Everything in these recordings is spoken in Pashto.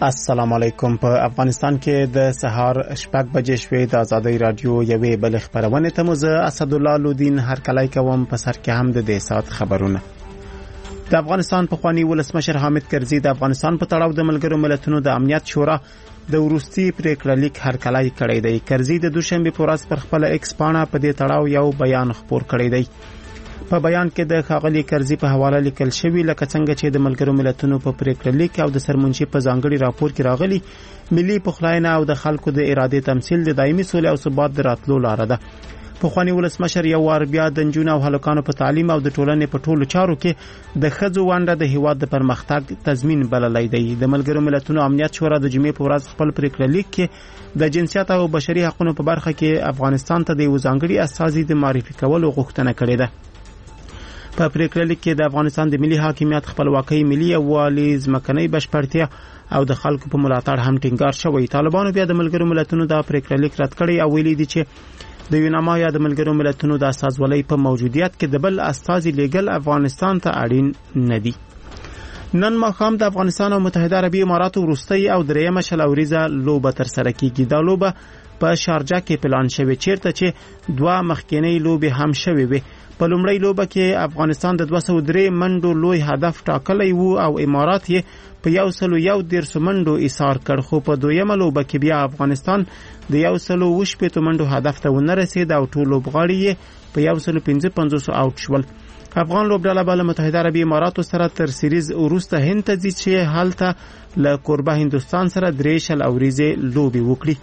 السلام علیکم. په افغانستان کې د سهار 8 بجې شوې د ازادۍ رادیو یوې بل خبرونه ته مزه اسد الله لودین هر کله کوم په سر کې هم د دې سات خبرونه. د افغانستان پخوانی ولسمشر حامد کرزي د افغانستان په تړاو د ملګرو ملتونو د امنیت شورا د وروستي پریکړه لیک هر کله کړی دی. کرزي د دوشنبه په ورځ پر خپل ایکس پاڼه په دې تړاو یو بیان خپور کړی دی. په بیان کې د ښاغلي کرزي په حواله لیکل شوی لکه څنګه چې د ملګرو ملتونو په پریکړه لیک او د سرمنشي په ځانګړي راپور کې راغلي، ملي پخلاینه او د خلکو د اراده تمثيل د دایمي سولې او ثبات د راتلو لاره ده. پخوانی ولسمشر یو وار بیا د نجونو او هلکانو په تعلیم او د ټولنې په ټولو چارو کې د ښځو ونډه د هیواد د پرمختګ تضمین بللی دی. د ملګرو ملتونو امنیت شورا د جمعې په ورځ خپل پریکړه لیک کې د جنسیت او بشري حقوقو په برخه کې افغانستان ته د یو ځانګړي استازي د معرفي کولو غوښتنه کړې ده. په پریکړه لیک کې د افغانستان د ملي حاکمیت، خپلواکۍ، ملي یووالي، ځمکنۍ بشپړتیا او د خلکو په ملاتړ هم ټینګار شوی. طالبانو بیا د ملګرو ملتونو د پریکړه لیک رد کړی او ویلي دي چې د یوناما یا د ملګرو ملتونو د استازولۍ په موجودیت کې د بل استازي لیګل افغانستان ته اړین نه دي. نن ماښام د افغانستان او متحده عربي اماراتو وروستۍ او دریمه شلوریزه لوبه تر سره کیږي. دا لوبه په شارجه کې پلان شوی، چیرته چې دوه مخکینی لوبې هم شوی وي. په لومړی لوبه کې افغانستان د 203 منډو لوی هدف ټاکلی وو او امارات یې په 111 منډو ایثار کړ، خو په دویمه لوبه کې بیا افغانستان د 120 منډو هدف ته ونه رسید او ټول لوبغاړي یې په 155 آوټ شول. افغان لوبډله به له متحده عربي اماراتو سره تر سیریز وروسته هند ته ځي چې هلته له کوربه هندوستان سره 3 اوريزه لوبي وکړي.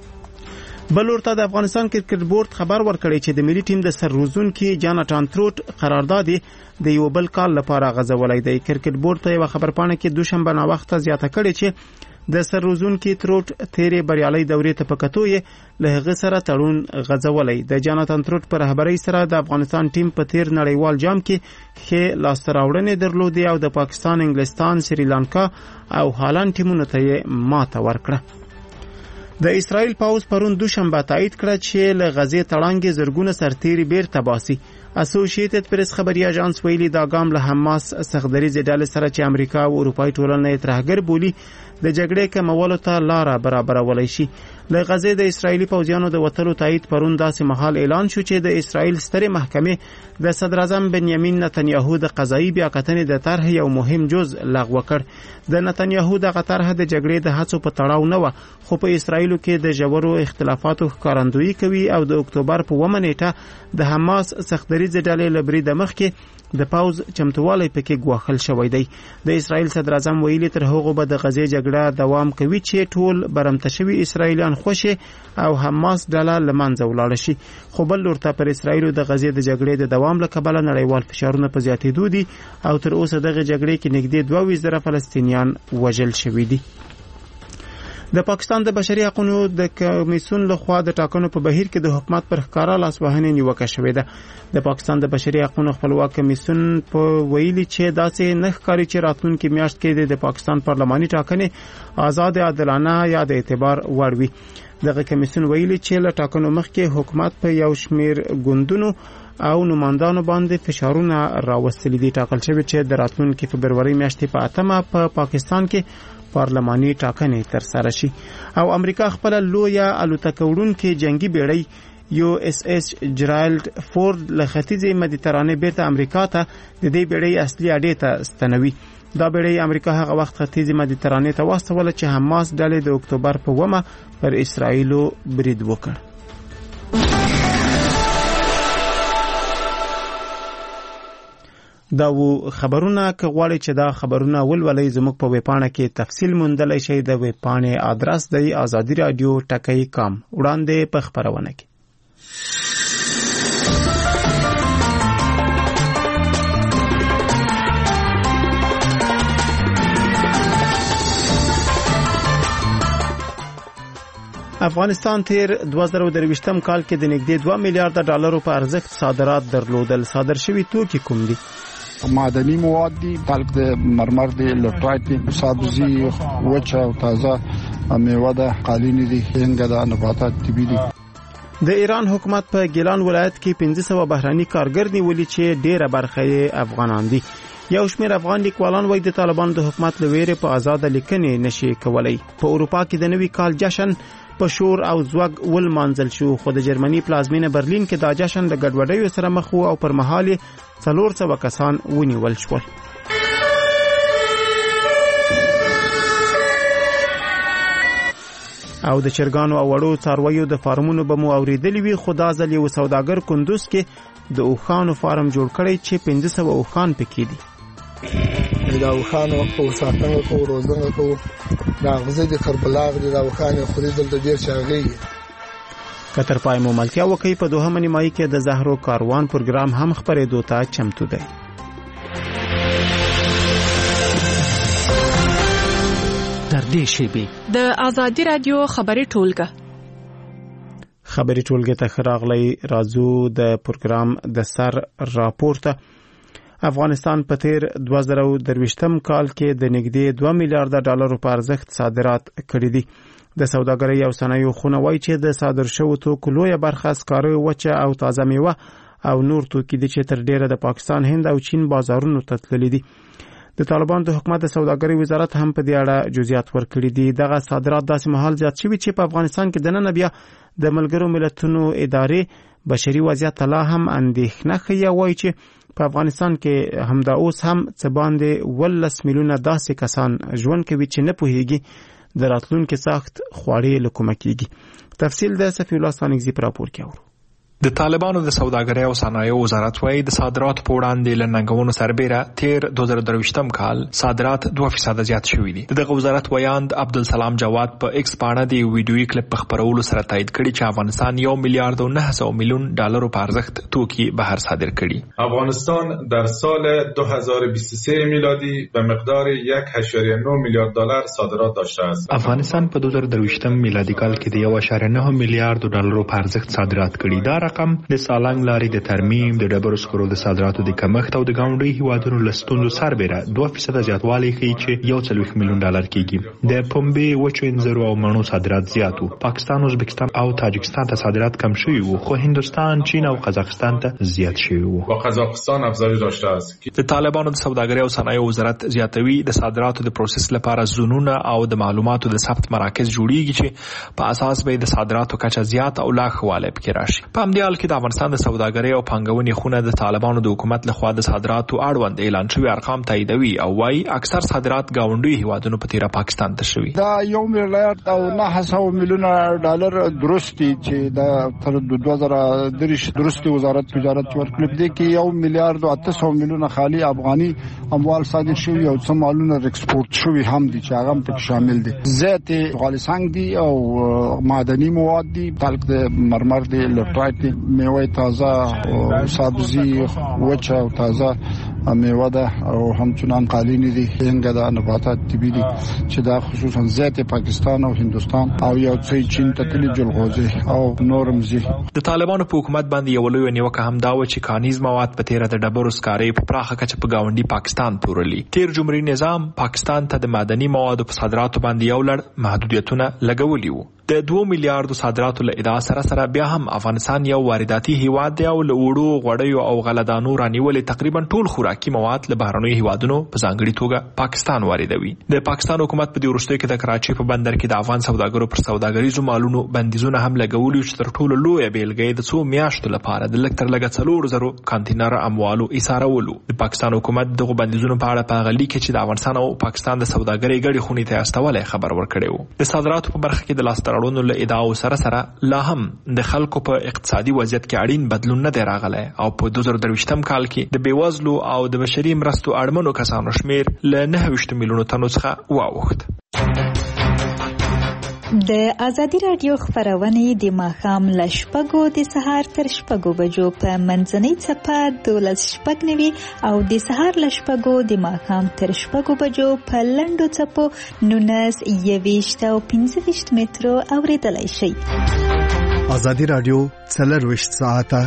بل ورته د افغانستان کرکټ بورډ خبر ورکړی چې د ملي ټیم د سرروزونکي جاناتان تروټ قرارداد د یو بل کال لپاره غځولای دی. کرکټ بورډ ته یو خبرپاڼه کې دوشنبه نا وخت زیاته کړې چې د سرروزونکي تروټ تیرې بریالي دورې ته پکتو یې له هغه سره تړون غځولای. د جاناتان تروټ پر رهبرۍ سره د افغانستان ټیم په تیر نړیوال جام کې ښه لاسته راوړنې درلودې او د پاکستان، انګلستان، سریلانکا او هالند ټیمونو ته ماته ورکړه. د اسرائیل پاوز پرون دوشنبه تایید کړه چې له غزې تړانګې زرګونه سرتیري بیرته باسي. اسوسییټډ پریس خبري اژانس ویلي دا ګام له حماس سخدریزې ډلې سره چې امریکا او اروپای ټولنه ترهګر بولي د جګړې کمولو ته لار برابرولای شي. له غزې د اسرایلی پوځیانو د وټلو تایید پرون داسې مهال اعلان شو چې د اسرائیل ستره محکمې د صدر اعظم بنیامین نتنیاهو د قضایي بیاکتنې د طرح یو مهم جز لغوه کړ. د نتنیاهو د طرح د جګړې د هڅو په تړاو نه و، خو په اسرائیل کې د ژورو اختلافاتو ښکارندویي کوي او د اکتوبر په 1 نیټه د حماس سخدریزې ډلې لبري د مخ کې د پاوز چمتووالی پکې ګواښل شوی دی. د اسرائیل صدر اعظم ویلي تر هغه به د غزې جګړه دوام کوي چې ټول برمته شوي اسرائیلیان خوشي او حماس ډله لمنځه ولاړ شي. خو بل ورته پر اسرائیل د غزې د جګړې د دوام له کبله نړیوال فشارونه په زیاتېدو دي او تر اوسه دغه جګړې کې نږدې 22,000 فلسطینیان وژل شوي دي. د پاکستان د بشري حقوقو د کمیسیون لخوا د ټاکنو په بهیر کې د حکومت پر ښکارا لاسوهنې نیوکه شوې ده. د پاکستان د بشري حقوقو خپلواک کمیسیون په ویلي چې داسې نه ښکاري چې راتلونکي میاشت کې د پاکستان پارلماني ټاکنې آزاد، عادلانه یا د اعتبار وړ وي. دغه کمیسیون ویلي چې له ټاکنو مخکې حکومت په یو شمیر ګوندونو او نمائندانو باندې فشارونه راوستلي دي. ټاکل شوی چې د راتلونکي فبرवरी میاشتې په 8 په پاکستان کې پارلماني ټاکنې تر سره شي. او امریکا خپل لویه الوتکه وړونکې جنگي بیړۍ USS جرالډ فورد له ختیځې مدیترانې بیرته امریکا ته د دې بیړۍ اصلي اډې ته ستنوي. دا بیړۍ امریکا هغه وخت ختیځې مدیترانې ته واستوله چې حماس ډلې د اکتوبر په 1 پر اسرائیل برید وکړ. دا و خبرونه که غواړئ چې دا خبرونه ولولئ زموږ په ویبپاڼه کې تفصیل موندلی شئ. د ویبپاڼې آدرس دی azadiradio.com. وړاندې په خبرونه کې افغانستان تیر 2023 کال کې د نږدې 2 میلیارډ ډالرو په ارزښت صادرات درلودل. صادر شوي توکي کوم دي؟ معدني مواد دي، بلک د مرمر دي، لوټرایټ دي، سبزي، وچه او تازه میوه ده، قالینې دي، هنګ ده، نباتات طبي دي. د ایران حکومت په ګیلان ولایت کې 1500 بهراني کارګر نیولي چې ډیره برخه یې افغانان دي. یو شمېر افغان لیکوالان وایي د طالبانو د حکومت له ویرې په آزاده لیکنې نشي کولی. په اروپا کې د نوي کال جشن په شور او زوږ ولمانځل شو، خو د جرمني پلازمینه برلین کې دا جشن د ګډوډیو سره مخ و او پر مهال 400 کسان ونیول شول. او د چرګانو او وړو څارویو د فارمونو به مو اوریدلی وي، خو دا ځل یو سوداګر کندوز کې د اوښانو فارم جوړ کړی چې 500 اوښان پکې دي. دا اوښانو او ساتنه او روزنه کوو، دا غزه د کربلاغ د اوښانو خوري دلته ډیر شاغي. کتر پای مو ملتیا وکي په دوهمه نیمایي کې د زهرو کاروان پروګرام هم خبرېدو ته چمتو دی. در دې شیبې د آزادی رادیو خبري ټولګه ته راغلی. راځو د پروګرام د سر راپورته. افغانستان په تیر 2023 کال کې د نږدې 2 میلیارډ ډالرو په ارزښت صادرات کړي دي. د سوداګرۍ او صنایعو خونه وایي چې د صادر شوو توکو لویه برخه سکاره، وچه او تازه میوه او نور توکي دي چې تر ډیره د پاکستان، هند او چین بازارونو ته تللي دي. د طالبانو د حکومت د سوداګرۍ وزارت هم په دې اړه جزئیات ورکړي دي. دغه صادرات داسې مهال زیات شوي چې په افغانستان کې د نن بیا د ملګرو ملتونو ادارې بشري وضعیت لا هم اندېښنه ښیي. وایي چې په افغانستان کې همدا اوس هم څه باندې 12 میلیونه داسې کسان ژوند کوي چې نه پوهیږي د راتلونکي سخت خواړې له کومه کیږي. تفصیل د صفی الله ستانکزي پر راپور کې اورو. د طالبانو د سوداګرۍ او صنایعو وزارت وايي د صادراتو په وړاندې له ننګونو سربېره تیر 2023 کال صادرات 2% زیات شوي دي. دغه وزارت ویاند عبدالسلام جواد په ایکس باندې د ویډیویي کلیپ په خپرولو سره تایید کړي چې افغانستان 1 میلیارد و 900 میلیون ډالرو په ارزښت توکي بهر صادر کړي. افغانستان در سال 2023 میلادی به مقدار 1.9 میلیارد دلار صادرات داشته است. افغانستان په 2023 میلادي کال کې د 1.9 میلیارد ډالرو په ارزښت صادرات کړي. دا رقم د سالنګ لارې د ترمیم، د ډبرو سکرو د صادراتو د کمښت او د ګاونډي هیوادونو له ستونزو سربېره 2% زیاتوالی ښیي چې 1.4 میلیون ډالر کېږي. د پنبې، وچو انځرو او مڼو صادرات زیات وو. پاکستان، ازبکستان او تاجکستان ته صادرات کم شوي وو، خو هندوستان، چین او قزاقستان ته زیات شوي وو. با قزاقستان افزایش داشته است. د طالبانو د سوداګرۍ او صنایعو وزارت زیاتوي د صادراتو د پروسس لپاره زونونه او د معلوماتو د ثبت مراکز جوړیږي چې په اساس به د صادراتو کچه زیات او لا خواله پکې راشي. په همدې حال کې د افغانستان د سوداګرۍ او پانګونې خونه د طالبانو د حکومت لخوا د صادراتو اړوند اعلان شوی ارقام تاییدوي او وايي اکثر صادرات ګاونډي هیوادونو په تیره پاکستان ته شوی. دا 1 میلیارد او 900 میلیون ډالر درستی چې د تر 2023 درستی وزارت تجارت ورکړي دي کې 1 میلیارد او 800 میلیون خالي افغاني اموال صادر شوی او څه مالونه ایکسپورت شوی هم دي چې هغه په شامل دي. زیت افغانستان دي او معدني مواد دي، تلک د مرمر دي، لټرایټ دي، میوه تازه او سبزی وچه او تازه میوه ده او همچنان قالینی دي، هنګ ده، نباتات طبي دي چې دا خصوصا زیت پاکستان او هندوستان او یو څه چین ته تللی جلغوزي او نورم زی. د طالبانو په حکومت باندې یو لوی نیوکه هم دا و چې کانیز مواد په تیره د ډبرو سکارې په پراخه کچه په گاونډي پاکستان پورلی. تیر جمهوریت نظام پاکستان ته د معدني موادو په صادراتو باندې یو لړ محدودیتونه لګولي وو. د 2 میلیارډ صادراتو له ادعا سره بیا هم افغانستان یو وارداتي هیواد دی او له وړو غوړیو او غلدانو رانیولې تقریبا ټول خوراکي مواد له بهرنیو هیوادونو په ځانګړي توګه پاکستان واردوي. د پاکستان حکومت په دې وروستیو کې د کراچي په بندر کې د افغان سوداګرو پر سوداګریزو مالونو بندیزونه هم لګولي چې تر ټولو لوی بیلګه د 2 میاشتو لپاره د لږ تر لږه 4,000 کانټینر اموالو ایثارولو. د پاکستان حکومت دغه بندیزونو په اړه په غلي کې چې د افغانستان او پاکستان د سوداګرۍ غړي خونې ته استولې خبر ورکړی وو. د صادراتو په برخه کې د لاس تړلو له ادعاو سره لا هم د خلکو په اقتصادي وضعیت کې اړین بدلون نه دی راغلی او په 2023 کال کې د بیوزلو او د بشري مرستو اړمنو کسانو شمیر له 9 میلیونو تنو څخه واوښت. د آزادی رادیو خبرونه د ماښام له 6 د سهار تر 6 بجو په منځنۍ چپه 12:09 او د سهار له 6 د ماښام تر 6 بجو په لنډو چپو 19 او 15 مترو اوریدلای شئ. آزادی رادیو 24 ساعته.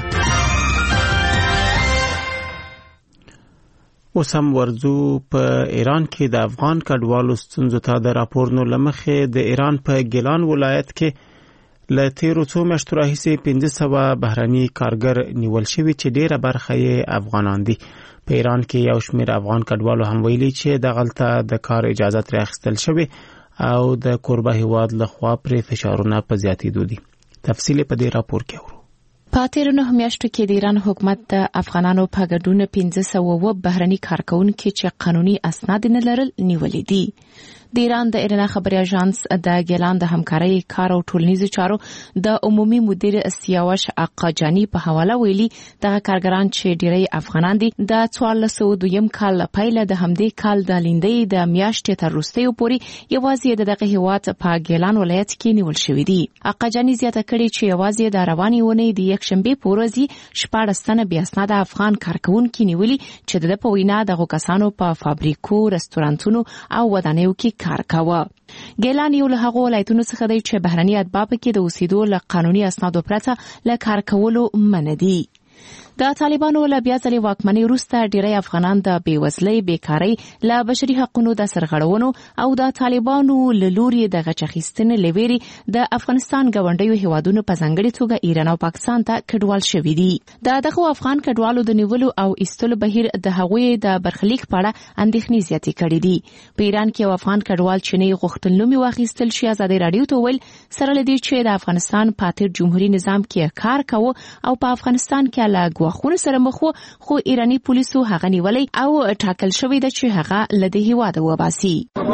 اوس هم ورځو په ایران کې د افغان کډوالو ستونزو ته د راپورونو لمخې د ایران په ګیلان ولایت کې له تیرو څو میاشتو راهیسې 1500 بهرني کارګر نیول شوي چې ډیره برخه یې افغانان دي. په ایران کې یو شمېر افغان کډوالو هم ویلي چې دغلته د کار اجازه ترې اخیستل شوې او د کوربه هیواد لخوا پرې فشارونه په زیاتېدو دي. تفصیل په دې راپور کې اورو. په تیرو 9 میاشتو کې د ایران حکومت د افغانانو په ګډون 1500 بهرني کارکونکي چې قانوني اسناد نه لرل نیولې دي. د ایران د ایرنا خبري اژانس د ګیلان د همکارۍ کار او ټولنیزو چارو د عمومي مدیر سیاوش اقاجانی په حواله ویلي دغه کارګران چې ډیری افغانان دي د 1402 کال پیله د همدې کال د لیندۍ د میاشتې تر وروستیو پورې یوازې دغه هیواد په ګیلان ولایت کې نیول شوی دي. اقاجانی زیاته کړي چې یوازې د رواني ونې د یکشنبه په ورځ 14 تنه بیا اسناد افغان کارکونکي نیولي چې د په وینا دغه کسانو په فابریکو، رستورانتونو او ودانیو کې کار کاوه. ګیلان یو له هغو ولایتونو څخه دی چې بهرني اتباع کې د اوسېدو له قانوني اسنادو پرته له کار کولو منع دي. د طالبانو له بیا ځلې واکمنۍ وروسته ډیری افغانان د بېوزلۍ، بیکارۍ، له بشري حقوقو د سرغړونو او د طالبانو له لوري د غچ اخیستنې له ویرې د افغانستان ګاونډیو هیوادونو په ځانګړې توګه ایران او پاکستان ته کډوال شوي دي. دغه افغان کډوالو د نیولو او ایستلو بهیر د هغوی د برخلیک په اړه اندېښنې زیاتې کړې دي. په ایران کې یو افغان کډوال چې نه غوښتل نوم واخیستل شي ازادي رادیو ته ویل سره لدی چې د افغانستان په تیر جمهوریت نظام کې کار کاوه او په افغانستان کې لا خو سره مخ خو ایرانی پولیسو هغه نیولې او ټاکل شوې ده چې هغه له دې هیواده وباسي.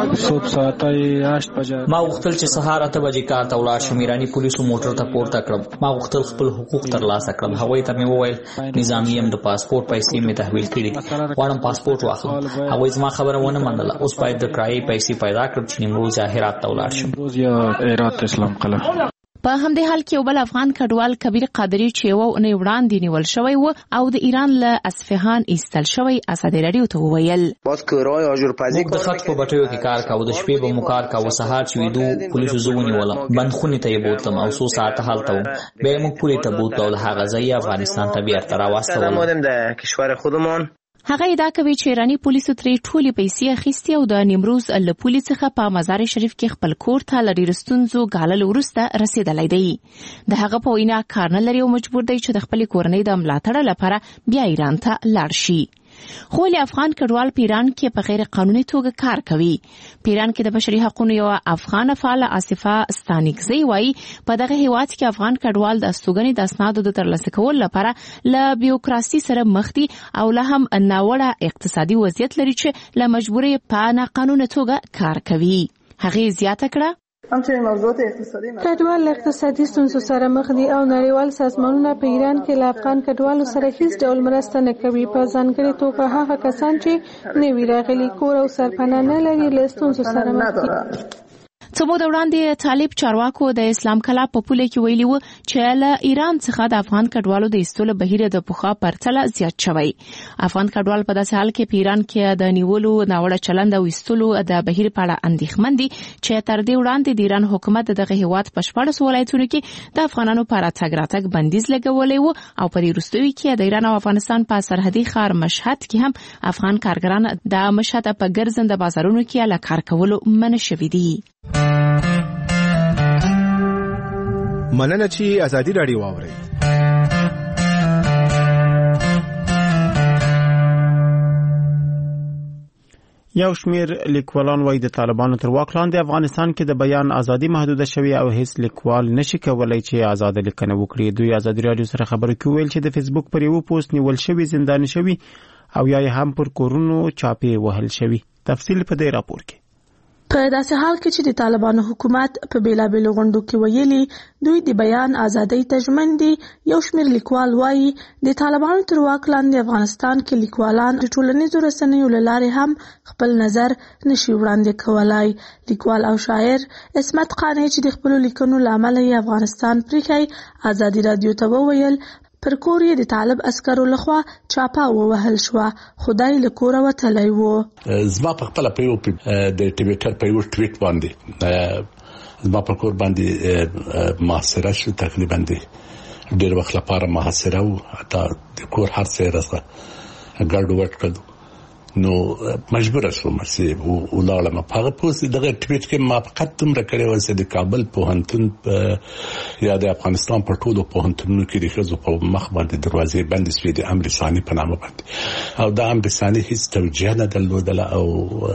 ما غوښتل چې سهار 8 بجې کار ته ولاړ شم. ایرانی پولیسو موټر ته پورته کړم. ما غوښتل خپل حقوق ترلاسه کړم. هغوی ته مې وویل نظامی هم د پاسپورت پیسې مې تحویل کړې. غواړم پاسپورت واخلم. هغوی زما خبره ونه منله. اوس باید د کرایې پیسې پیدا کړم چې نیمروز یا هرات ته ولاړ شم. په همدې حال کې یو بل افغان کډوال کبیر قادری چې یو اونۍ وړاندې نیول شوی و او د ایران له اصفهان ایستل شوی ازادي رادیو ته وویل موږ د خط په بټیو کې کار کاوه. د شپې به مو کار کاوه. سهار چې ویدو پولیسو زه ونیولم. بندخونې ته یې بوتلم او څو ساعته هلته وم. بیا موږ پولې ته بوتلو او له هغه ځایه افغانستان ته بیرته راواستولم. هغه ادعا کوي چې ایرانی پولیسو ترې ټولې پیسې اخیستې او د نیمروز له پولې څخه په مزار شریف کې خپل کور ته له ډېرو ستونزو ګاللو وروسته رسېدلی دی. د هغه په وینا کار نه لري او مجبور دی چې د خپلې کورنۍ د ملاتړ لپاره بیا ایران ته لاړ شي. خو له افغان کډوال په ایران کې په غیر قانوني توګه کار کوي. په ایران کې د بشري حقوقو یو افغان فعال آصفه ستانکزی وایي په دغه هیواد کې افغان کډوال د استوګنې د اسنادو د ترلاسه کولو لپاره له بیوکراسي سره مخ دي او له هم ناوړه اقتصادي وضعیت لري چې له مجبورۍ په ناقانونه توګه کار کوي. هغه زیاته کړه کډوال اقتصادي ستونزو سره مخ دي او نړیوال سازمانونه په ایران کې له افغان کډوالو سره هیڅ ډول مرسته نه کوي. په ځانګړي توګه هغه کسان چې نوي راغلي کور او سرپناه نه لري له ستونزو سره مخ دي. څو موده وړاندې طالب چارواکو د اسلام کلا په پوله کې ویلي و چې له ایران څخه د افغان کډوالو د ایستلو بهیر د پخوا پرتله زیات شوی. افغان کډوال په داسې حال کې په ایران کې د نیولو ناوړه چلند او ایستلو د بهیر په اړه اندېښمن دي چې تر دې وړاندې د ایران حکومت دغه هیواد په 14 ولایتونو کې د افغانانو په راتګ راتګ بندیز لګولی و او په دې وروستیو کې د ایران او افغانستان په سرحدي ښار مشهد کې هم افغان کارګران د مشهد په ګرځنده بازارونو کې له کار کولو منع شوي دي. مننه چې ازادي رادیو واوري. یو شمیر لیکوالان وایي د طالبانو تر واک لاندې افغانستان کې د بیان ازادي محدوده شوې او هیڅ لیکوال نشي کولای چې آزاد لیکنه وکړي. دوی ازادي رادیو سره خبرې کوي ویل چې د فیسبوک پر یو پوسټ نیول شوی زندان شوی او یا هم پر کورونو چاپې وهل شوی. تفصیل په دې راپور کې. په داسې حال کې چې د طالبانو حکومت په بیلابېلو غونډو کې ویلي دوی د بیان ازادۍ ته ژمن دي، یو شمېر لیکوال وایي د طالبانو تر واک لاندې افغانستان کې لیکوالان د ټولنیزو رسنیو له لارې هم خپل نظر نشي وړاندې کولای. لیکوال او شاعر عصمت قانع چې د خپلو لیکنو له امله یې افغانستان پریښی ازادي رادیو ته وویل پر کور یې د طالب عسکرو لخوا چاپه ووهل شوه، خدای له کوره وتلی و. زما په خپله په یو د ټویټر په یو ټویټ باندې زما په کور باندې محاصره شو، تقریبا ډېر وخت لپاره محاصره و، حتی د کور هر څه یې راڅخه ګډ وډ کړل نو مجبور شوم چې ولاړم په هغه پوسټ دغه ټویټ کې ما فقط تمره کړی و چې د کابل پوهنتون یا د افغانستان په ټولو پوهنتونونو کې د ښځو په مخ باندې دروازې بندې شوې د امر ثاني په نامه باندې او دا امر ثاني هیڅ توجیه نه درلودله او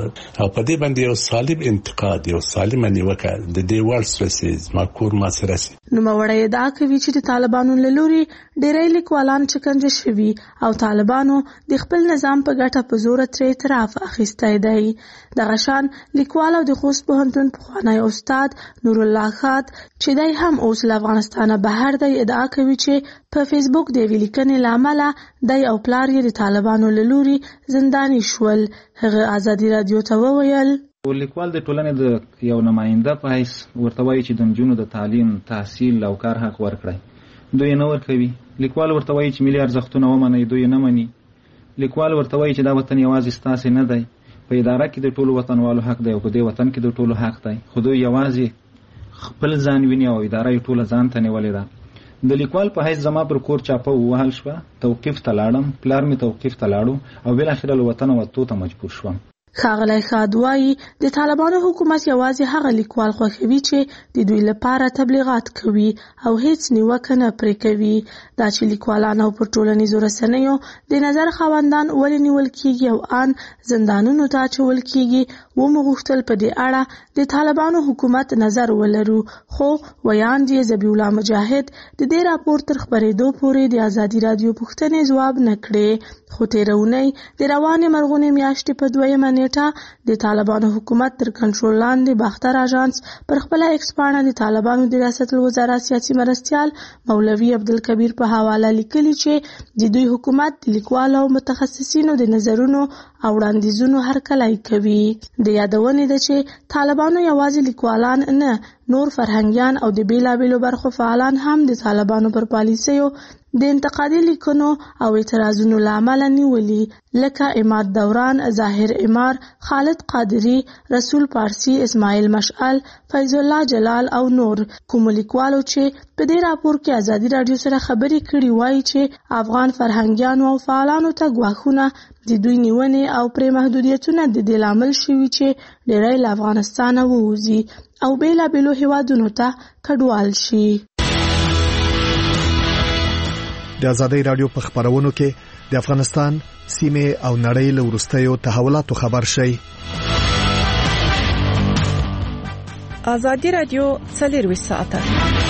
په دې باندې یو سالم انتقاد یو سالم نیوکه د دې ورسره ما کور ما سره نو مړی دا کوي چې د طالبانو له لوري ډېری لیکوالان چکنجه شوي او طالبانو د خپل نظام په ګټه په زور تر اعتراف اخیستی دی. دغه شان لیکوال او د خوست پوهنتون پخوانی استاد نور الله خات چې دی هم اوس له افغانستانه بهر دی ادعا کوي چې په فیسبوک د ویلیکنې لامل دی او پلار یې د طالبانو له لوري زنداني شول. هغه ازادي رادیو ته وویل لیکوال د ټولنې د یو نماینده په حیث ورته وایي چې د نجونو د تعلیم تحصیل او کار حق ورکړي دوی نه ورکوي. لیکوال ورته وایي چې ملي ارزښتونه ومني دوی نه مني. لیکوال ورته وایي چې دا وطن یوازې ستاسې نه دی په اداره کې د ټولو وطنوالو حق دی او په دې وطن کې د ټولو حق دی خو دوی یوازې خپل ځان ویني او اداره یې ټوله ځان ته نیولې ده. د لیکوال په حیث زما پر کور چاپه ووهل شوه توقیف ته لاړم پلار مې توقیف ته لاړو او بالاخره له وطنه وتو ته مجبور شوم. ښاغلی خاد وایي د طالبانو حکومت یوازې هغه لیکوال خوښوي چې د دوی لپاره تبلیغات کوي او هیڅ نیوکه نه پرې کوي. دا چې لیکوالان او پر ټولنیزو رسنیو د نظر خاوندان ولې نیول کیږي او ان زندانونو ته اچول کیږي ومو غوښتل په دې اړه د طالبانو حکومت نظر ولرو خو ویاند یې ذبیح الله مجاهد د دې راپور تر خپرېدو پورې د ازادي رادیو پوښتنې ځواب نه کړې. خو تېره اونۍ د روانې مرغونې میاشتې په 2 نیټه د طالبانو حکومت تر کنټرول لاندې باختر اژانس پر خپله ایکس پاڼه د طالبانو د ریاست الوزرا سیاسي مرستیال مولوي عبدالکبیر په حواله لیکلي چې د دوی حکومت د لیکوالو او متخصصینو د نظرونو او وړاندیزونو هرکلی کوي. د یادونې ده چې طالبانو یوازې لیکوالان نه نور فرهنګیان او د بیلابیلو برخو فعالان هم د طالبانو پر پالیسیو د انتقادي لیکنو او اعتراضونو له امله نیولي لکه اماد دوران، ظاهر امار، خالد قادری، رسول پارسی، اسماعیل مشعل، فیض الله جلال او نور. کوم لیکوالو چې په دې راپور کې ازادي رادیو سره خبرې کړي وایي چې افغان فرهنګیانو او فعالانو ته ګواښونه د دوی نیونې او پرې محدودیتونه د دې لامل شوي چې ډېری له افغانستانه ووځي او بیلابیلو هیوادونو ته کډوال شي. د ازادي رادیو په خبرونو کې د افغانستان سیمه او نړۍ له وروستیو تحولاتو خبر شي. ازادي رادیو 24 ساعته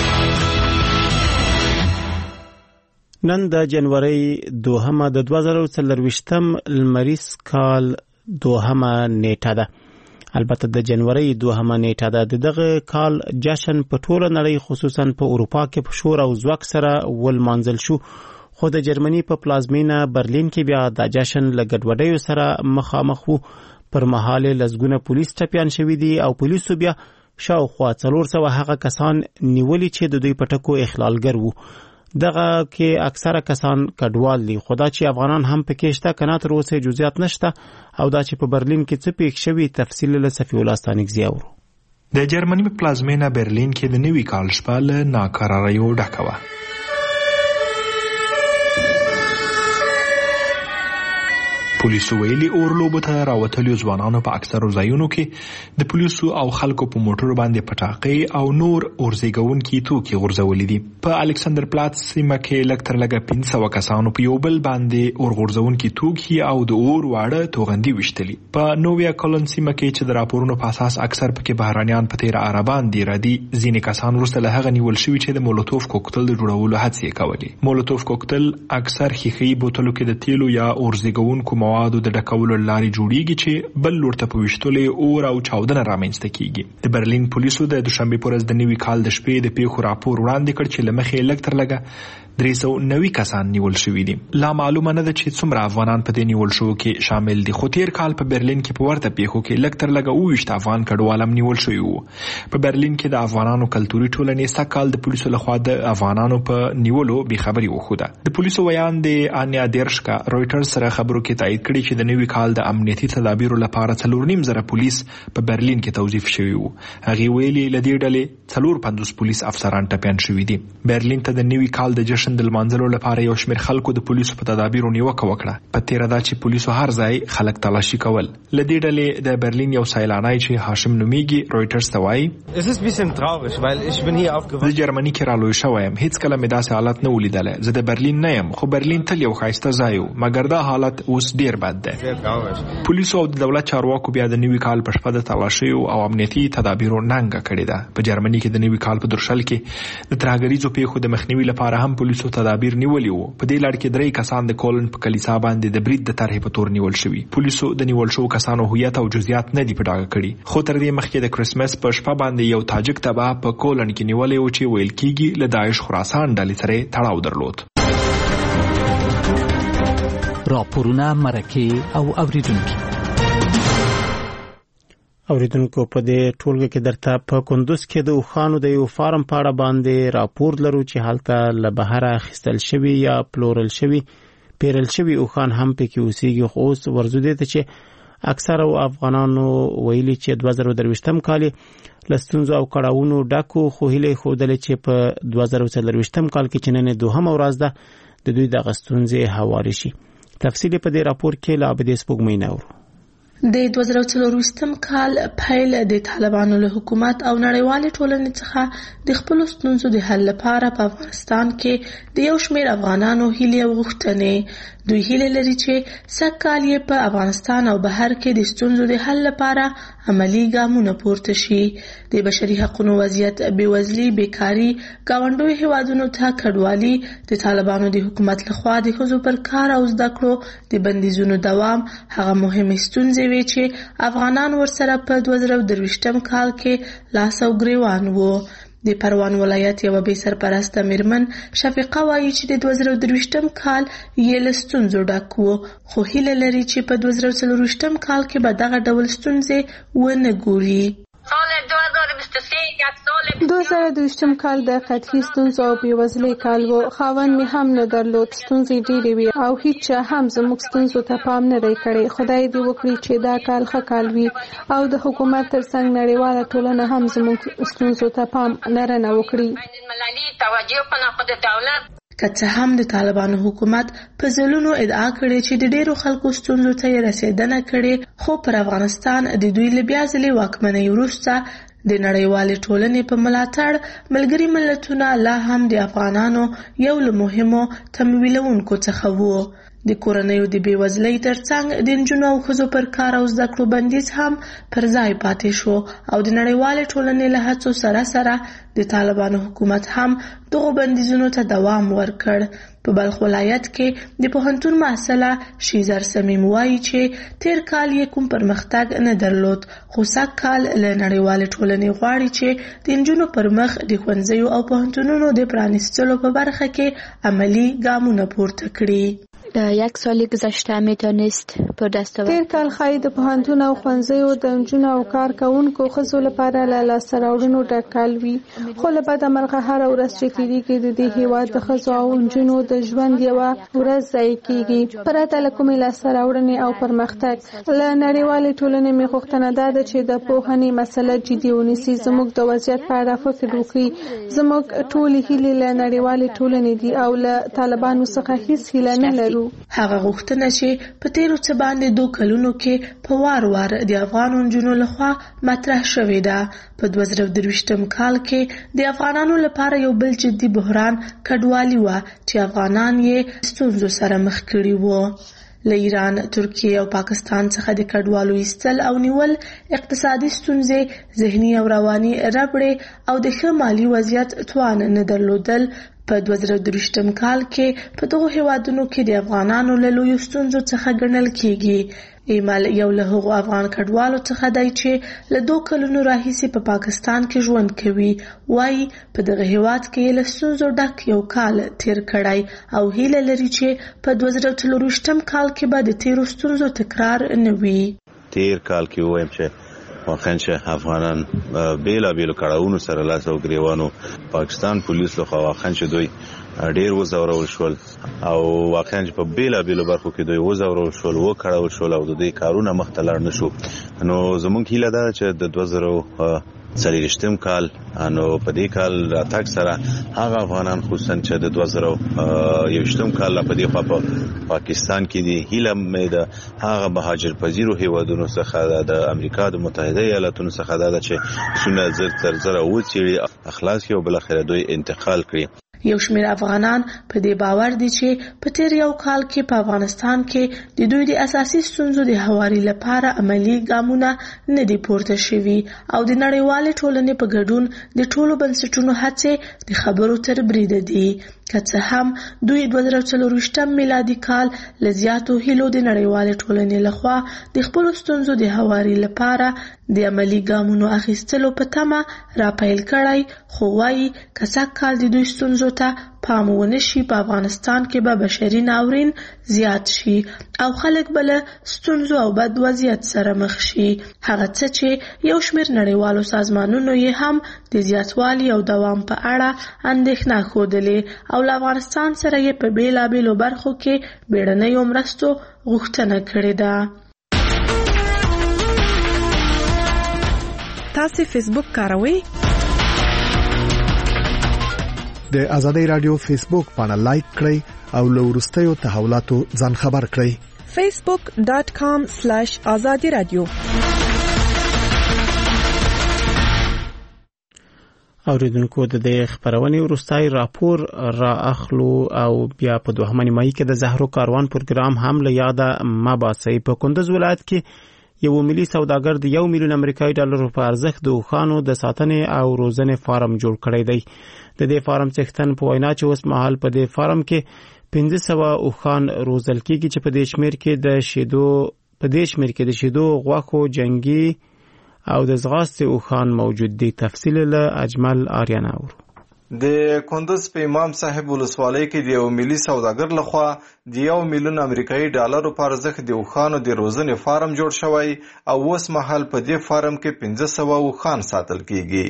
نن د جنوري 2 د 2023 لمریز کال 2 نیټه ده. البته د جنوري 2 نیټه ده. دغه کال جشن په ټوله نړۍ خصوصا په اروپا کې په شور او ځواک سره ولمانځل شو خو د جرمني په پلازمینه برلین کې بیا د جشن له ګډوډیو سره مخامخ وو. پر مهال لزګونه پولیس ټپيان شوي دي او پولیسو بیا شاوخوا 400 هغه کسان نیولي چې د دوی پټکو اخلالګر وو. دغه کې اکثره کسان کډوال دي. خدا چې افغانان هم پکې شته کنه تر اوسه جزئیات نشته او دا چې په برلین کې څه پیښ شوی تفصیل له صفی الله ستانکزی اورو. د جرمني په پلازمینه برلین کې د نوي کال شپه له ناکراریو ډکه وه. پولیسو ویلي اورلوبو ته راوتلو ځوانانو په اکثرو ځایونو کې د پولیسو او خلکو په موټرو باندې پټاقې او نور اورزیږونکي توکي غورځولي دي. په الکسندر پلاتس سیمه کې لږ تر لږه 500 کسانو په یو بل باندې اورغورځونکي توکي او د اور واړه توغندي وشتلي. په نویا کولن سیمه کې چې د راپورونو په اساس اکثر پکې بهرانيان په تیر عربان دي ردي ځینې کسان ورسته له هغه نیول شوي چې د مولوتوف کوکتل د جوړولو هڅې کولې. مولوتوف کوکتل اکثر خیخي بوتلو کې د تیلو یا اورزیږونکو موادو د ډکولو لارې جوړیږي چې بل لور ته په وشتلې اور او چاودنه رامنځته کیږي. د برلین پولیسو د دوشنبه پر ورځ د نوي کال د شپې د پیښو راپور وړاندې کړ چې لمخې لږ تر لږه 390 کسان نیول شوي دي. لا معلومه نه ده چې څومره افغانان په دې نیول شو کې شامل دي. خو تیر کال په برلین کې په ورته پیښو کې لږ تر لږه 20 افغان کډوال هم نیول شوي وو. په برلین کې د افغانانو کلتوري ټولنې سکهال د پولیسو لخوا د افغانانو په نیولو بې خبري وخوده. د پولیسو ویان د انیا دیرشکا رويټرز سره خبرو کې تایید کړي چې د نوي کال د امنیتي تدابیرو لپاره 4.5 پولیس په برلین کې توظیف شوي وو. هغه ویلي لدې ډلې 450 پولیس افسران ټپيان شوي دي. برلین ته د نوي کال د جشن جشن د لمانځلو لپاره یو شمېر خلکو د پولیسو په تدابیرو نیوکه وکړه. په تیره دا چې پولیسو هر ځای خلک تلاشي کول. لدې ډلې د برلین یو سایلانی چې هاشم نومیږي رويټرز ته وایي د جرمني کې رالوی شوم، هیڅ کله مې داسې حالت نه ولیدل. زه د برلین نه یم، خو برلین تل یو ښایسته ځای و، مګر دا حالت اوس ډیر بد دی. پولیسو او د دولت چارواکو بیا د نوي کال په شپه د تلاشیو او امنیتي تدابیرو ننګه کړې ده. په جرمني کې د نوي کال په درشل کې د ترهګریزو پیښو د مخنیوي لپاره هم پولیسو تدابیر نیولي وو. په دې لړ کې 3 کسان د کولن په کلیسا باندې د برید د طرحې په تور نیول شوي. پولیسو د نیول شوو کسانو هویت او جزئیات نه دي په ډاګه کړي. خو تر دې مخکې د کریسمس په شپه باندې یو تاجک تبع په کولن کې نیولې و چې ویل کېږي له داعش خراسان ډلې سره تړاو درلود. راپورونه مرکه او اوریدونکو په دې ټولګه کې درته په کندوز کې د اوخانو د یو فارم پاړه باندې راپور لرو چې حالت له بهره خستل شوی یا پلورل شوی پیرل شوی اوخان هم پکې اوسېږي. خو اوس ورزو دي چې اکثر افغانانو ویلي چې 2023م کال لستونزو او کړهونو ډاکو خو هیله خودل چې په 2024م کال کې چننه دوهم ورځ ده د دوی د غستونځي حواله شي. تفصیل په دې راپور کې لا به د سپوږمۍ نورو. د 2024م کال پیل د طالبانو له حکومت او نړیوالې ټولنې څخه د خپل ستونزو د حل لپاره په افغانستان کې د یو شمېر افغانانو هیلې او غوښتنې. دوی هیله لري چې سږکال یې په افغانستان او بهر کې د ستونزو د حل لپاره عملی ګامونه پورته شي. د بشري حقوقو وضعیت، بېوزلي، بیکاري، ګاونډیو هیوادونو ته کډوالي، د طالبانو د حکومت لخوا د ښځو پر کار او زده کړو د بندیزونو دوام هغه مهمې ستونزې وی چې افغانان ورسره په 2023م کال کې لاس او ګریوان وو. د پروان ولایت یو بې سرپرسته میرمن شفیقه وایي چې د 2023م کال یې له ستونزو ډک وو، خو هیله لري چې په 2024م کال کې به دغه ډول ستونزې ونه ګوري. 2023م کال د قحطۍ ستونزو او بېوزلۍ کال و. خاوند مې هم نه درلود، ستونزې ډېرې وي او هیڅ چا هم زموږ ستونزو ته پام نه دی کړی. خدای دې وکړي چې دا کال ښه کال وي او د حکومت ترڅنګ نړیواله ټولنه هم زموږ ستونزو ته پاملرنه وکړي. که څه هم د طالبانو حکومت په ځلونو ادعا کړې چې د ډېرو خلکو ستونزو ته یې رسېدنه کړې، خو پر افغانستان د دوی له بیا ځلې واکمنۍ وروسته د نړیوالې ټولنې په ملاتړ ملګري ملتونه لا هم د افغانانو یو له مهمو تمویلونکو څخه وو. د کورنیو د بېوزلۍ ترڅنګ د نجونو او ښځو پر کار او زده کړو بندیز هم پر ځای پاتې شو او د نړیوالې ټولنې له هڅو سره سره د طالبانو حکومت هم دغو بندیزونو ته دوام ورکړ. په بلخ ولایت کې د پوهنتون محصله شیزر سمیم وایي چې تیر کال یې کوم پرمختګ نه درلود، خو سږکال له نړیوالې ټولنې غواړي چې د نجونو پر مخ د ښوونځیو او پوهنتونونو د پرانیستلو په برخه کې عملی ګامونه پورته کړي. یک سال گذشته میتونست پر دستاورد تیر کال ښایي د پوهنتون او ښوونځیو د نجونو او کار کوونکو ښځو لپاره له لاسته راوړنو ډک کال وي، خو له بده مرغه هره ورځ چې تېرېږي د دې هېواد د ښځو او نجونو د ژوند یوه ورځ ضایع کېږي. پرته له کومې لاسته راوړنې او پرمختګ له نړیوالې ټولنې مې غوښتنه دا ده چې د پوهنې مسله جدي ونیسي، زموږ د وضعیت په اړه فکر وکړي. زموږ ټولې هیلې له نړیوالې ټولنې دي او له طالبانو څخه هیڅ هیله نه لرو. هغه غوښتنه چې په تیرو څه باندې 2 کلونو کې په وار د افغان نجونو لخوا مطرح شوې ده. په 2023م کال کې د افغانانو لپاره یو بل جدي بحران کډوالي و چې افغانان یې ستونزو سره مخ کړي وو. له ایران، ترکیه او پاکستان څخه د کډوالو ایستل او نیول، اقتصادي ستونزې، ذهني او رواني ربړې او د ښه مالی وضعیت توان نه درلودل په 2023م کال کې په دغو هیوادونو کې د افغانانو له لویو ستونزو څخه ګڼل کېږي. ایمل یو له هغو افغان کډوالو څخه دی چې له 2 کلونو راهیسې په پاکستان کې ژوند کوي. وایي په دغه هیواد کې له ستونزو ډک یو کال تیر کړی او هیله لري چې په 2024م کال کې به د تیرو ستونزو تکرار نه وي. تیر کال کې وایم چې واقعا چې افغانان بیلابیلو کړهونو سره لاس او ګریوانو، پاکستان پولیس لخوا واقعا چې دوی ډیر وزورول شول او واقعا چې په بیلابیلو برخو کې دوی وزورول شول، وکړول شول او د دې کارونه مخ ته لاړ نشو. نو زموږ هیله ده چې د 2023م کال نو په دې کال راتګ سره هغه افغانان خصوصا چې د 2021م کال په دې په پاکستان کې دي هیله مې ده هغه مهاجر پذیرو هیوادونو څخه د امریکا د متحده ایالاتونو څخه دا چې سونه زر تر زر او چې اخلاص یو بل خیر دوی انتقال کړي. یو شمېر افغانان په دې باور دي چې په تیر یو کال کې په افغانستان کې د دوی د اساسي ستونزو د هواري لپاره عملی ګامونه نه دي پورته شوي او د نړیوالې ټولنې په ګډون د ټولو بنسټونو هڅې د خبرو تر بریده دي. که څه هم دوی 2024 میلادي کال له زیاتو هیلو د نړیوالې ټولنې لخوا د خپلو ستونزو د هواري لپاره د عملی ګامونو اخیستلو په تمه راپیل کړی، خو وايي که سږ کال د دوی ستونزو ته پام ونه شي په افغانستان کې به بشري ناورین زیات شي او خلک به له ستونزو او بد وضعیت سره مخ شي. هغه څه چې یو شمېر نړیوالو سازمانونو یې هم د زیاتوالي او دوام په اړه اندېښنه ښودلې او له افغانستان سره یې په بېلابېلو برخو کې بیړنیو مرستو غوښتنه کړې ده. تاسو فیسبوک کاروئ؟ د آزادۍ رادیو فیسبوک پاڼه لایک کړئ او له وروستیو تحولاتو ځان خبر کړئ. facebook.com/azadi radio. اوریدونکو د دې خبرونې وروستای راپور را اخلو او بیا په 2 مای کې د زهرو کاروان پروګرام هم له یاده مباحثې په کندوز ولایت کې یو ملي سوداګر د 1 میلیون امریکایي ډالرو په ارزښت د اوښانو د ساتنې او روزنې فارم جوړ کړی دی. د دې فارم څښتن په وینا چې اوس مهال په دې فارم کې 1500 اوښان روزل کېږي چې په دې شمېر کې د شیدو غوښو جنګي او د ځغاستې اوښان موجود دي. تفصیل له اجمل آریانا ورو. د کندوز په امام صاحب ولسوالۍ کې د یو ملي سوداګر لخوا د 1 میلیون امریکایي ډالرو په ارزښت د اوښانو د روزنې فارم جوړ شوی او اوس مهال په دې فارم کې 1500 اوښان ساتل کیږي.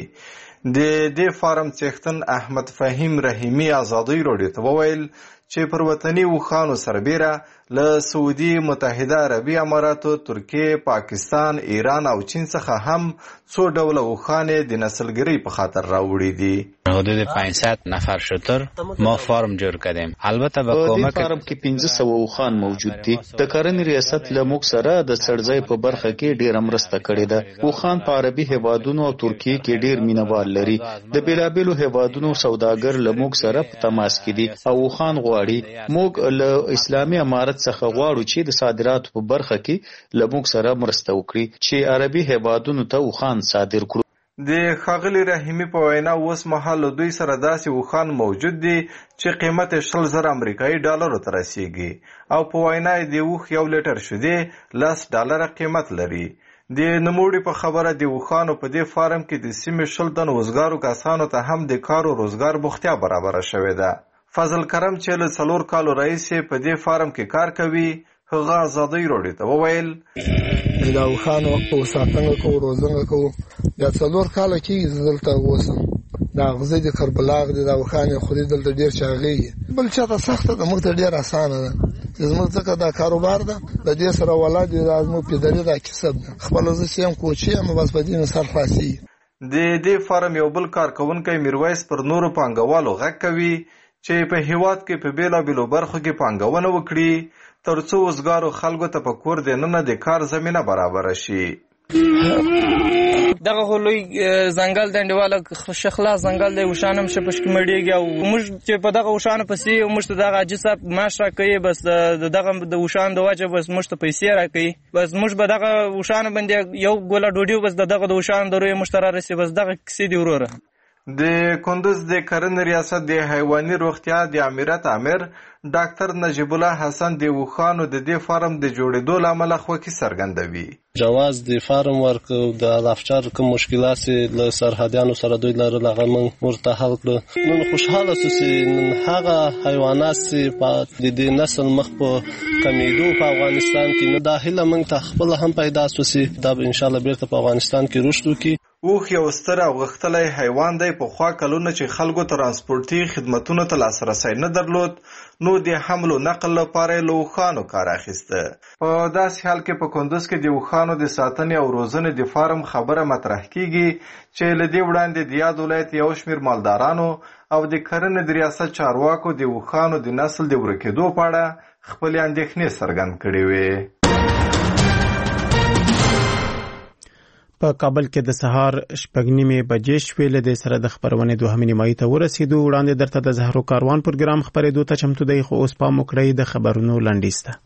د دې فارم څښتن احمد فهیم رحیمی آزادۍ راډیو ته وویل چې پر وطني اوښانو سربیره له سعودي متحده عربي اماراتو، ترکیه، پاکستان، ایران او چین څخه هم څو ډوله اوښان د نسلګرۍ په خاطر راوړي دي. حدود 500 نفر شتر ما فارم جوړ کړم. البته به کومه فارم کې 1500 اوښان موجود دي. د کرنې ریاست له موږ سره د سړځای په برخه کې ډیر مرسته کړې ده. اوښان په عربي هیوادونو او ترکیه کې ډیر مینوال لري. د بیلابیلو هیوادونو سوداګر له موږ سره په تماس کې دي او اوښان غواړي. موږ له اسلامي امارت څخه غواړو چې د صادراتو په برخه کې له موږ سره مرسته وکړي چې عربي هیوادونو ته اوښان صادر کړو. د ښاغلي رحیمی په وینا اوس مهال دوی سره داسې اوښان موجود دي چې قیمت 100,000 امریکایي ډالرو ته رسیږي او په وینا د اوښ 1 لیټر شیدې $10 قیمت لري. د نوموړي په خبره د اوښانو په دې فارم کې د سیمې 100 تن وزګارو کسانو ته هم د کار او روزګار بوختیا برابره شوې ده. فضل کرم چې له 4 کالو راهیسې په دې فارم کې کار کوي هغه آزادۍ راډیو ته وویل دا اوښانو او ساتنه کوو، روزنه کوو. دا 4 کاله کېږي زه دلته اوسم. دا غذا د کربلاغ دي، دا اوښان خوري دلته ډېر چاغېږي. بل چاته سخته ده، موږ ته ډېر اسانه ده. زموږ ځکه دا کاروبار ده، د دې سره ولاد دي، دا زموږ پدري دا کسب ده. خپل زه چې یم کوچی یم، بس په دې سر خلاصي. د دې فارم یو بل کارکونکی میرویس پر نورو پانګوالو غږ کوي چې په هیواد کې په بیلابیلو برخو کې پانګونه وکړي ترڅو وزګارو خلکو ته په کور دننه د کار زمینه برابر شي. دغه لوی ځنګل دنډواله شخلا ځنګل دی، اوښان هم شپش کې مړېږي او موږ چې په دغه اوښانو پسې موږ ته دغه حاجي صاحب معاش راکوي، بس دغه د اوښانو د وجه بس موږ ته پیسې راکوي. بس موږ به دغه اوښانو باندې یو ګوله ډوډۍ بس دغه د اوښانو د روی موږ ته رارسي. بس دغه کیسې دي وروره. د کندوز د کرنې ریاست د حیواني روغتیا د امارت امیر ډاکټر نجیب الله حسن د اوښانو د دې فارم د جوړېدو لامل خوښي څرګندوي. جواز د فارم ورک د افچار کوم مشکلات له سرحدیانو سره دوی لرل هغه موږ ورته حل کړو. نن خوشحاله سو چې هغه حیوانات چې په د نسل مخ په کمیدو په افغانستان کې نه داخله موږ ته خپل هم پیدا سو چې دا ان شاء الله بیرته په افغانستان کې رشد وکړي. اوښ یو ستر او غښتلی حیوان دی. پخوا کلونه چې خلکو ترانسپورتي خدمتونو ته لاسرسی نه درلود، نو د حمل و نقل لپاره یې له اوښانو کار اخیسته. په داسې حال کې په کندوز کې د اوښانو د ساتنې او روزنې د فارم خبره مطرح کیږي چې له دې وړاندې د یاد ولایت یو شمېر مالدارانو او د کرنې د ریاست چارواکو د اوښانو د نسل د ورکېدو په اړه خپلې اندېښنې څرګند کړې وې. په کابل کې د سهار 6:30 بجې شوې. له دې سره د خبرونې دوهمې نیمایي ته ورسېدو. وړاندې درته د زهرو کاروان پروګرام خپرېدو ته چمتو دی، خو اوس پام وکړئ د خبرونو لنډیز ته.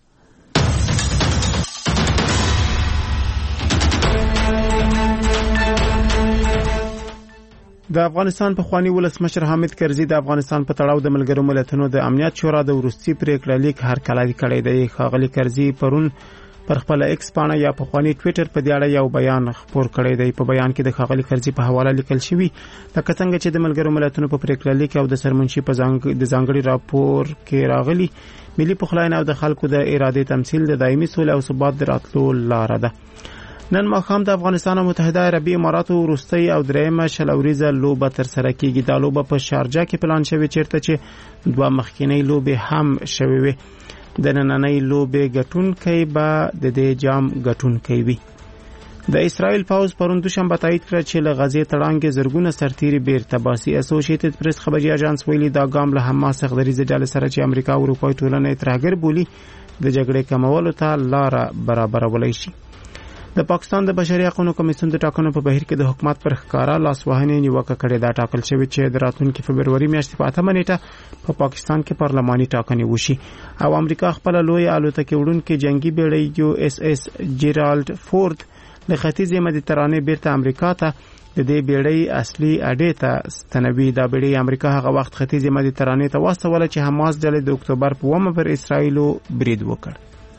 د افغانستان پخوانی ولسمشر حامد کرزي د افغانستان په تړاو د ملګرو ملتونو د امنیت شورا د وروستي پریکړه لیک هرکلی کړی دی. ښاغلي کرزي پرون پر خپل ایکس پاڼه یا پخوانی ټوئیټر په دې اړه یو بیان خپور کړی دی. په بیان کې د ښاغلي کرزي په حواله لیکل شوی لکه څنګه چې د ملګرو ملتونو په پریکړه لیک او د سرمنشي په ځانګړي راپور کې راغلي، ملي پخلاینه او د خلکو د ارادې تمثيل د دایمي سولې او ثبات د راتلو لار ده. نن ماښام د افغانستان او متحده عربي اماراتو وروستۍ او درېیمه شلوریزه لوبه تر سره کیږي. دا لوبه په شارجه کې پلان شوې، چیرته چې دوه مخکینی لوبې هم شوې وي. د نننۍ لوبې ګټونکی به د دې جام ګټونکی وي. د اسرائیل پوځ پرون دوشنبه تایید کړ چې له غزې تړانګې زرګونه سرتیري بیرته باسي. اسوسییټډ پریس خبري اژانس ویلي دا ګام له حماس غدریزه ډلې سره چې امریکا او اروپای ټولنه ترهګر بولي د جګړې کمولو ته لار برابرولای شي. د پاکستان د بشري حقوقو کمیسیون د ټاکنو په بهیر کې د حکومت پر ښکارا لاسوهنې نیوکه کړې ده. ټاکل شوی چې د راتلونکي فبروري میاشتې په 8 نیټه په پاکستان کې پارلماني ټاکنې وشي او امریکا خپل لوی الوتکې وړونکي جنگي بیړۍ USS جیرالډ فورد له ختیځې مدیترانې بیرته امریکا ته د دې بیړۍ اصلي اډې ته ستنوي. دا بیړۍ امریکا هغه وخت ختیځې مدیترانې ته واستوله چې حماس ډلې د اکتوبر په 1 پر اسرائیل برید وکړ.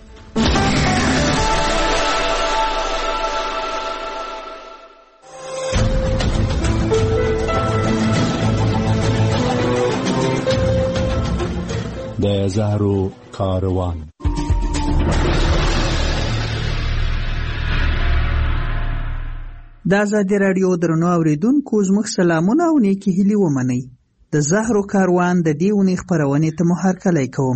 د زهرو کاروان. د آزادي رادیو درنو اوریدونکو زموږ سلامونه او نیکی هیلې ومنئ. د زهرو کاروان د دې اونۍ خپرونې ته مو هرکلی کوم.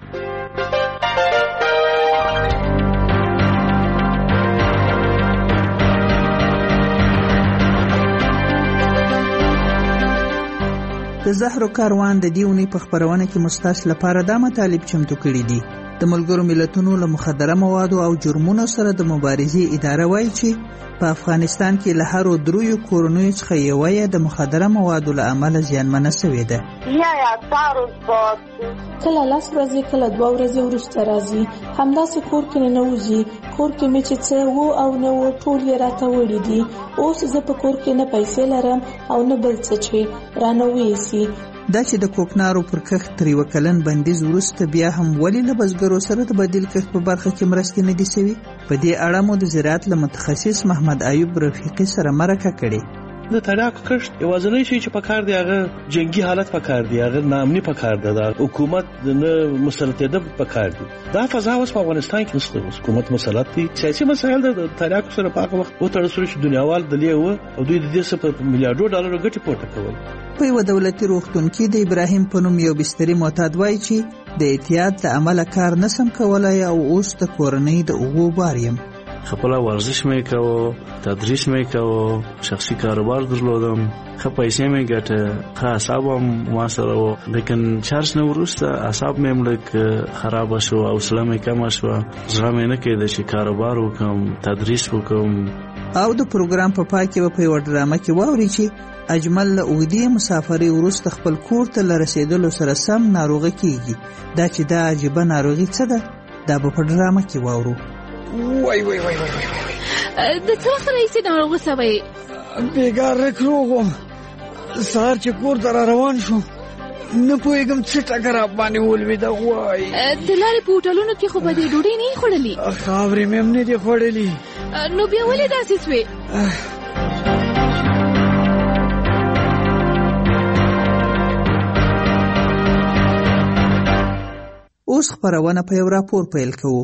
د زهرو کاروان د دې اونۍ په خپرونه کې مستاس لپاره دا مطالب چمتو کړي دي. د ملګرو ملتونو له مخدره موادو او جرمونو سره د مبارزې اداره وایي چې په افغانستان کې له هرو 3 کورونو څخه یوه د مخدره موادو له امله زیانمنه شوې ده. کله 10 ورځې کله 2 ورځې وروسته راځي، همداسې کور کې نه وځي. کور کې مې چې څه وو او نه وو ټول یې راته وړي دي. اوس زه په کور کې نه پیسې لرم او نه بل څه چې رانه ویسي. دا چې د کوکنارو پر کښت تر یو کلن بندیز وروسته بیا هم ولې له بزګرو سره د بدیل کښت په برخه کې مرستې نه دي شوي؟ په دې اړه مو د زراعت له متخصص محمد ایوب رفیقي سره مرکه کړې. د تریاکو کښت یوازینی شی چې پکار دی هغه جنگي حالت پکار دی، هغه نامني پکار دی، د حکومت نه مسلطیت پکار دی. دا فضا اوس په افغانستان کې نشته. حکومت مسلط دي. سیاسي مسایل د تریاکو سره په هغه وخت او تر څو چې دنیاوال د لیو او دوی د دې څخه میلیارډو ډالرو ګټه پورته کول. په یو دولتي روغتون کې د ابراهیم په نوم یو بستري معتاد وایي چې د احتیاط له امله کار نسم کولای او اوس د کورنۍ د اوغو بار یم. خپل ورزش مې کوو، تدریس مې کوو، شخصي کاروبار درلودم، ښه پیسې مې ګټه، ښه اعصاب هم ما سره وو. لیکن چارج نه وروسته اعصاب مې لږ خراب شو، حوصله مې کمه شوه، زړه مې نه کېده چې کاروبار وکړم، تدریس وکړم. او د پروګرام په پای کې په یو ډرامه کې واوري چې اجمل له اوږدې مسافرۍ وروسته خپل کور ته له رسېدلو سره سم ناروغه کیږي. دا چې دا عجیبه ناروغي څه ده، دا به په ډرامه کې واورو. وای وای وای وای د څه وخت راهیسې ناروغه سوی؟ بېګار روغ وم. سهار چې کور ته را روان شو نه پوهېږم څه ټکر باندې ولوېده. وای د لارې په هوټلونو کې خو به دې ډوډۍ نه یې خوړلې؟ خاورې مې هم نه دي خوړلې. نو بیا ولې داسې سوې؟ اوس خپرونه په یو راپور پیل کوو.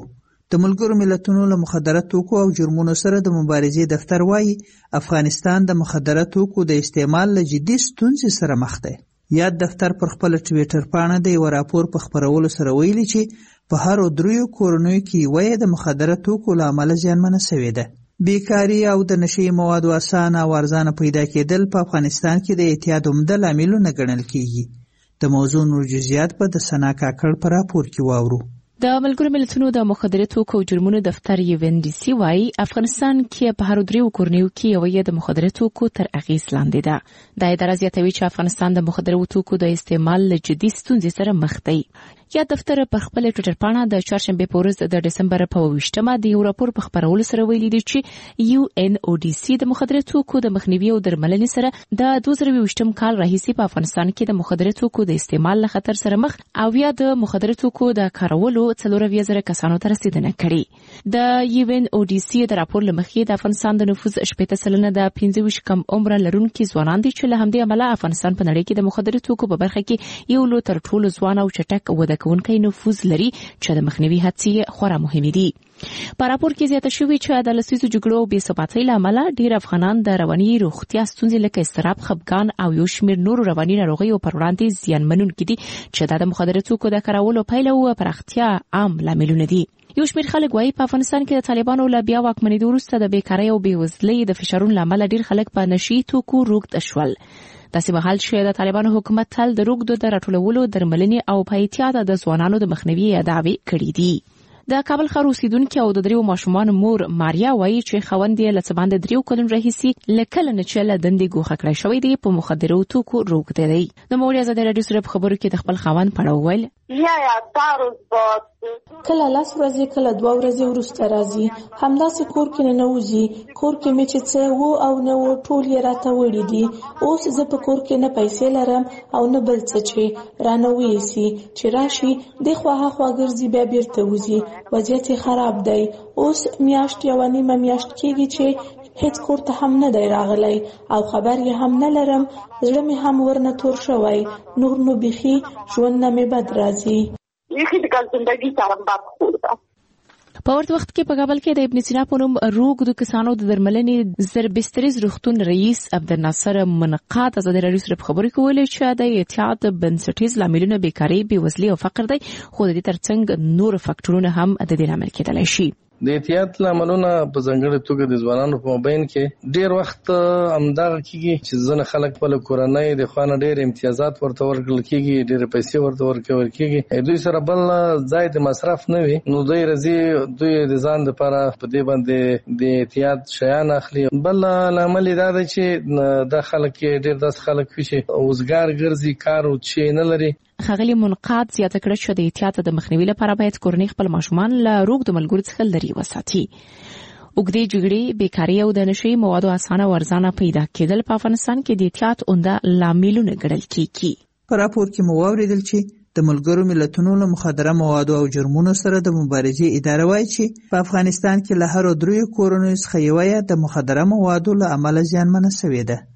د ملګرو ملتونو له مخدره توکو او جرمونو سره د مبارزې دفتر وایي افغانستان د مخدره توکو د استعمال له جدي ستونزې سره مخ دی. یاد دفتر پر خپل ټویټر پاڼه د یو راپور په خپرولو سره ویلي چې په هر 3 کورنیو کې یوه د مخدره توکو له امله زیانمنه شوې ده. بیکاري او د نشي موادو اسانه او ارزانه پیدا کېدل په افغانستان کې د اعتیاد عمده لاملونه ګڼل کېږي. د موضوع نور جزئیات په د سنا کاکړ په راپور کې واورو. د ملګرو ملتونو د مخدره توکو او جرمونو دفتر UNODC وايي افغانستان کې په هر 3 کورنیو کې یوه د مخدره توکو تر اغیز لاندې ده. د اداره زیاتوي چې افغانستان د مخدره توکو د استعمال له جدي ستونزې سره مخ دی. یا دفتر په خپل ټویټر پاڼه د چهارشنبه په ورځ د ډسمبر په 28مه د یو راپور په خپرولو سره ویلي دی چې UNODC د مخدره توکو د مخنیوي او درملنې سره د 2020م کال راهیسې په افغانستان کې د مخدره توکو د استعمال له خطر سره مخ او یا د مخدره توکو د کارولو 40,000 کسانو ته رسیدنه کړې. د UNODC د راپور لمخې د افغانستان د نفوس 80% د 25 کم عمر لرونکو ځوانان دي چې له همدې امله افغانستان په نړۍ کې د مخدره توکو په برخه کې یو لوی تر ټولو ځوان او چټک وده کوونکی نفوذ لري چې د مخنیوي هڅې خورا مهمې دي. په راپور کې زیاته شوې چې د لسیزو جګړو او بې ثباتۍ له امله ډېر افغانان د رواني روغتیا ستونزې لکه اضطراب، خپګان او یو شمېر نورو رواني ناروغیو پر وړاندې زیانمنونکي دي چې د مخدره توکو د کارولو پایله او پراختیا عام لاملونه دي. یو شمېر خلک وایي په افغانستان کې د طالبانو له بیا واکمنېدو وروسته د بیکارۍ او بېوزلۍ د فشارونو له امله ډېر خلک په نشي توکو روږد شول. داسې مهال چې د طالبانو حکومت تل د روږدو د راټولولو، درملنې او په احتیاط د ځوانانو د مخنیوي دعوې کړې دي. د کابل ښار اوسیدونکي او د 3 ماشومانو مور ماریا وایي چې خاوند یې له څه باندې 3 کلونو راهیسې له کله نه چې له دندې ګوښه کړی شوی دی په مخدره توکو روږدی دی. د مور ازادي راډیو سره په خبرو کې د خپل خاوند په اړه وویل کله 10 ورځې کله 2 ورځې وروسته راځي، همداسې کور کې نه وځي. کور کې مې چې څه وو او نه وو ټول یې راته وړي دي. اوس زه په کور کې نه پیسې لرم او نه بل څه چې رانه ویسي چې راشي د خواها خوا ګرځي بیا بیرته وځي. وضعیت خراب دی. اوس میاشت یو نیمه میاشت کېږي چې هیڅ کور ته هم نه دی راغلی او خبر یې هم نه لرم. زړه مې هم ورنه تور شوی. نور نو بیخي ژوند نه مې بد راځي. په ورته وخت کې په کابل کې د ابن سینا په نوم روږدو کسانو د درملنې زربستریز روغتون رئیس عبدالناصر منقاد ازادي راډیو سره په خبرو کې ویلي چې د اعتیاد بنسټیز لاملونه بیکاري، بېوزلي او فقر دی، خو د دې ترڅنګ نور فاکټورونه هم د دې لامل کېدلی شي. د احتیاط لاملونه په ځانګړي توګه د ځوانانو په مابین کې ډیر وخت همدغه کېږي چې ځینې خلک خپل کورنۍ د خوانه ډیر امتیازات ورته ورکړل کېږي، ډیر پیسې ورته ورکول کېږي، دوی سره بل ځای د مصرف نه وي، نو دوی راځي دوی د ځان لپاره په دې باندې د احتیاط شیان اخلي. بل لامل دا دی چې د خلک ډیر داس خلک وي چې اوسګار ګرځي، کار او چې نه لري. ښاغلي منقاد زیاته کړه چې د احتیاط د مخنیوي لپاره باید کورنۍ خپل ماشومان له روږدو ملګرو څخه لرې وساتي. اوږدې جګړې، بیکاري او د نشي موادو اسانه او ارزانه پیدا کېدل په افغانستان کې د احتیاط عمده لاملونه ګڼل کېږي. په راپور کې مو واورېدل چې د ملګرو ملتونو له مخدره موادو او جرمونو سره د مبارزې اداره وایي چې په افغانستان کې له هر 3 کورنیو څخه یوه د مخدره موادو له امله زیانمنه شوې ده.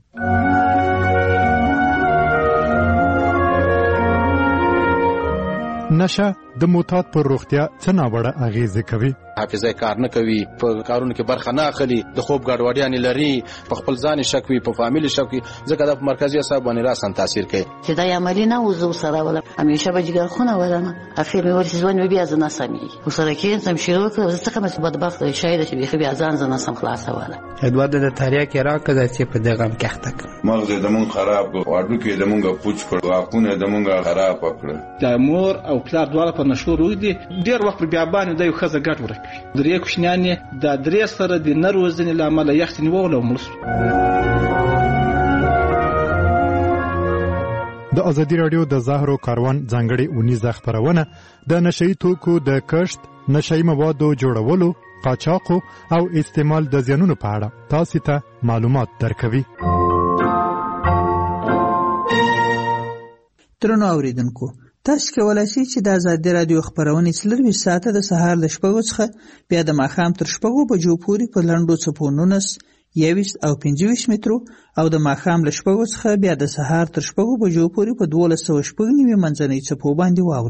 نشه د معتاد پر روغتیا څه ناوړه اغیزه کوي. حافظه کار نه کوي، په کارونو کې برخه نه اخلي، د خوب ګډوډیاں لري، په خپل ځان شک وي، په فامیل شک وي، ځکه د مرکزی اعصاب باندې راسن تاثیر کوي. چې دا عملی نه وزو سره ولا همیشه به جګر خونه ولنه اخر مې ورسې ځوان بیا ځنه سمي وسره کې سم شروع کړ. زه څنګه مې بدبخت شاید چې بیا ځان ځنه سم خلاص ولا ادوار د تاریخ کې راکړه چې په دغه کې اخته مغز د مون خراب واړو کې د مونږه پوچ کړ، واقونه د مونږه خراب کړ. د مور او پلار دواړه په نشو روي دي. ډیر وخت بیا باندې د یو خزه ګټ ورکوي. درې کوشنیان د درې سره د نروزنې لامل یخت نیول او ملس. د ازادي راډیو د زهرو کاروان ځانګړي اونیزه خبرونه د نشئی توکو د کشت، نشئی موادو جوړولو، قاچاق او استعمال د زیانونو په اړه تاسو ته معلومات درکوي. ترنو اوریدونکو، تاسو کولای شئ چې د ازادي راډیو خبرونه 24 ساعته د سهار ل 6 څخه بیا د ماښام تر 6 بجو پورې په لنډو څپو 19 21 او 25 مترو او د ماښام ل 6 څخه بیا د سهار تر 6 بجو پورې په 1290 منځنۍ څپو باندې واوري.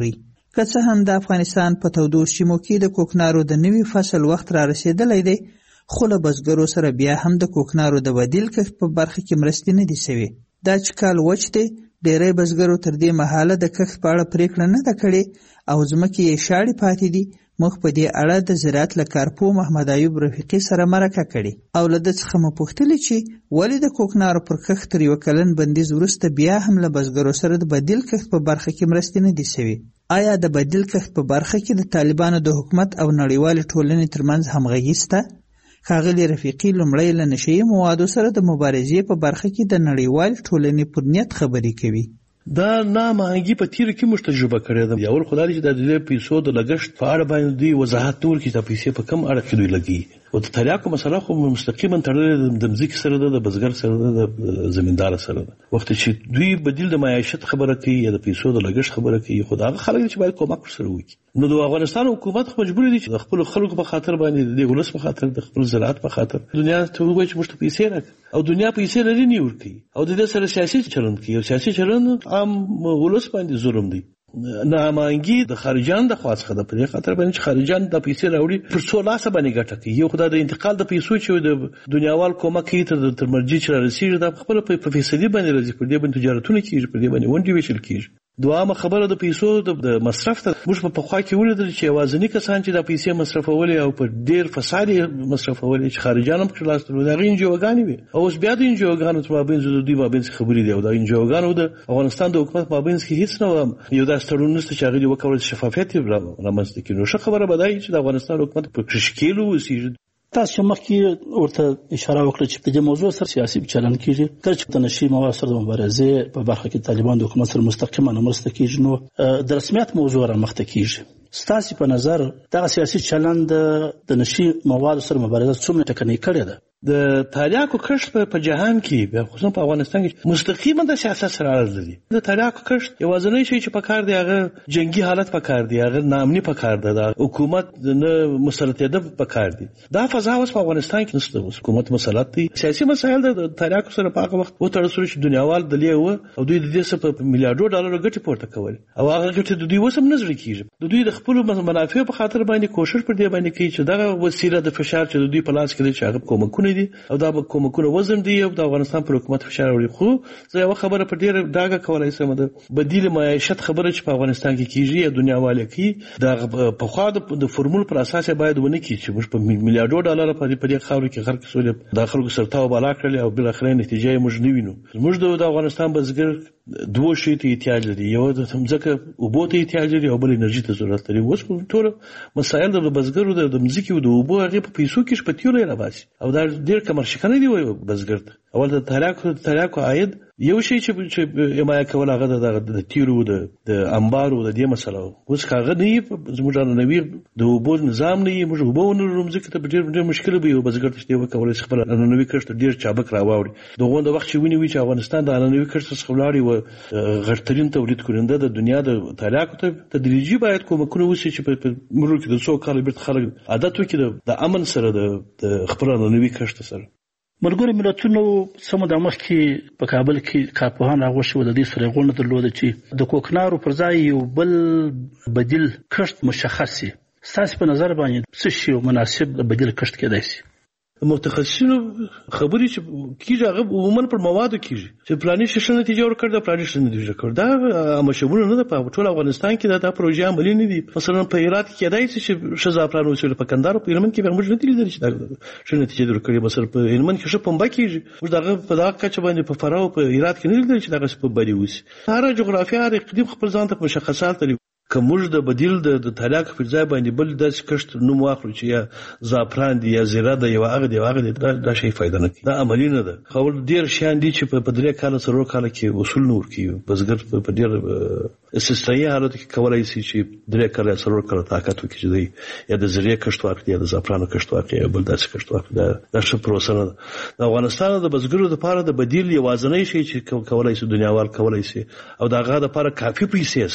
که څه هم د افغانستان په تودو سیمو کې د کوکنارو د نوي فصل وخت را رسیدلی دی، خو له بزګرو سره بیا هم د کوکنارو د بدیل کښت په برخه کې مرستې نه دي شوې. دا چې کال وچ دی، ډیری بزګرو تر دې مهاله د کښت په اړه پریکړه نه ده کړې او ځمکې یې شاړې پاتې دي. موږ په دې اړه د زراعت له کارپوه محمد ایوب رفیقي سره مرکه کړې او له ده څخه مو پوښتلې چې ولې د کوکنارو پر کښت تر 1 کلن بندیز وروسته بیا هم له بزګرو سره د بدیل کښت په برخه کې مرستې نه دي شوې. آیا د بدیل کښت په برخه کې د طالبانو د حکومت او نړیوالې ټولنې ترمنځ همغږي شته؟ ښاغلي رفیقي لومړی له نشهیي موادو سره د مبارزې په برخه کې د نړیوالې ټولنې پر نیت خبرې کوي. دا نامهنګي په تیر کې موږ تجربه کړې ده. یو خدای چې د دې پیسو د لګښت په اړه باندې وضاحت ټول کې د پیسې په کم اړه کې دوی لګي او د تریاکو مسله خو مستقیما تړلې د مځکې سره ده، د بزګر سره ده، د زمیندار سره ده. وخت چې دوی بدیل د معیشت خبره کوي یا د پیسو د لګښت خبره کوي، خو دا خلک چې باید کومک سره وکړي. نو د افغانستان حکومت خو مجبور دي چې د خپل خلکو په خاطر باندې د ولس په خاطر د خپل زراعت په خاطر دنیا ته وایي چې موږ ته پیسې راکړي او دنیا پیسې لري نه ورکړي او د دې سره سیاسي چلند کوي او سیاسي چلند عام ولس باندې ظلم دی. نامانګي د خارجان د خواص خده په خاطر باندې چې خارجان د پیسې راوړي پر څو لاسه باندې ګټه کوي. یو خدای د انتقال د پیسو چې د دنیاوال کومک کوي تر مرجع چې رسیږي د خپل په فیصدي باندې راځي، پر دې باندې تجارتونه کیږي، پر دې باندې ونډې ویشل کیږي. دوامه خبره د پیسو د مصرف ته موږ په پخوا کې ولیدل چې یوازینی کسان چې د پیسې مصرفولې او په ډیر فساد مصرفولې چې خارجان هم خلاص تلو دا انجوګانی وي او اوس بیا د انجوګانو تر مابین د دوی مابین خبرې دی او د انجوګانو د افغانستان د حکومت مابین کې هیڅ نه یو د سترون نشته چې هغه وکول شفافیت رامنځته کړي. نو ښه خبره بدای چې د افغانستان حکومت په کشکیلو وسیږي. تاسو مخکې ورته اشاره وکړه چې په دې موضوع سره سیاسي چلن کیږي، کله چې د نشي مواد سره د مبارزې په برخه کې طالبان د حکومت سره مستقیما مرسته کیږي، نو د رسمیت موضوع را مخته کیږي. ستاسو په نظر دغه سیاسي چلن د نشي مواد سره مبارزه څومره ټکنۍ کړې ده؟ د تریاکو کښت په جهان کې خصوصا په افغانستان کې مستقیما د سیاست سره اړه لري. د تریاکو کښت یوازینی شی چې په کار دی هغه جنگي حالت په کار دی، هغه ناامني په کار ده، حکومت نه مسلطیت په کار دی. دا فضا اوس په افغانستان کې نشته. حکومت مسلط دی. سیاسي مسایل د تریاکو سره په هغه وخت و تر څو چې دنیاوال دلې و او دوی د دې څخه په میلیارډو ډالرو ګټه پورته کول او هغه ګټه د دوی وسم نظر کیږي. د دوی د خپل منافع په خاطر باندې کوشش پر دې باندې کوي چې دغه وسیله د فشار چې د دوی په لاس کې دي چې هغه کومکونه دي او دا به کومکونه وزن دی او د افغانستان پر حکومت فشار وړي. خو زه یو خبره په ډیر داګه کولای شم د بدیل معیشت خبره چې په افغانستان کې کیږي یا دنیاواله کې دا په خوا د فرمول پر اساس باید ونه کی چې موږ په میلیارډو ډالر په دې خاور کې خرڅ کړو داخلو سرتاو بالا کړل او بل اخرین نتیجه موږ نه وینو. موږ د افغانستان بزګر دوه شی ته احتیاج لري، یو د ځمکه او بو ته احتیاج لري او بل انرژي ته ضرورت لري. اوس ټول مسایل د بزګرو د ځمکې او د اوبو هغه په پیسو کې شپتیول راوځي او دا ډیر کمرشکنه دی وي بزګر ته. اول د تریاکو عاید یو شی چې حمایه کول هغه د تیرو د انبارو د دې مسله اوس هغه نه زموږ نوی د اوبو نظام نه موږ اوبو ونلرو ځکه ته ډیر مشکل به یو بزګر ته وکولای شي خپل نوی کښت ډیر چابک راوړي. دغه د وخت چې ونی چې افغانستان د نوی کښت څخه ولاړی و غټرین تولید کړنده د دنیا د تریاکو ته تدریجي باید کومکونه وشي چې په مرور کې د څو کال بیرته خلک عادت وکړي د امن سره د خپل نوی کښت سره. ملګرو ملتونو سمو د مخکې په کابل کې کارپوهان راغوښتي و د دې سره غونډه درلوده چې د کوکنارو پر ځای یو بل بدیل کښت مشخص شي. ستاسو په نظر باندې څه شی مناسب بدیل کښت کېدای شي؟ متخصصینو خبرې چې کیږي هغه عموما پر موادو کیږي چې پلاني شې نتیجه ورکړه د پلاني شې نتیجه ورکړه دا مشابه نه ده. په ټول افغانستان کې دا پروژه عملي نه دي. مثلا په هرات کې دای چې شزا پلان وسیل په کندهار په هلمند کې موږ نه دي لیدل چې دا شې نتیجه ورکړي. مثلا په هلمند کې شې پمبا کیږي موږ دغه په دغه کچ باندې په فراو په هرات کې نه لیدل چې دا په بری وسی. هر جغرافیه هر اقلیم خپل ځان ته مشخصات لري. که موږ د بدیل د تریاک پر ځای باندې بل داسې کښت نوم واخلو چې یا زعفران دی یا زیره دی یا هغه دی دا شی فائدہ نه کوي. دا عملی نه ده. خو ډیر شیان دي چې په 3 کال سره کال کې اصول نور کوي. بزګر په ډیر استثنایی حالت کې کولای شي چې 3 کال سره کال طاقت وکړي دی یا د زیره کښت واخلي یا د زعفران کښت واخلي یا بل داسې کښت واخلي. دا څه پروسه نه ده. د افغانستان د بزګرو لپاره د بدیل یوازینی شی چې کولای شي دنیاوال کولای شي او دا هغه لپاره کافي پیسې سته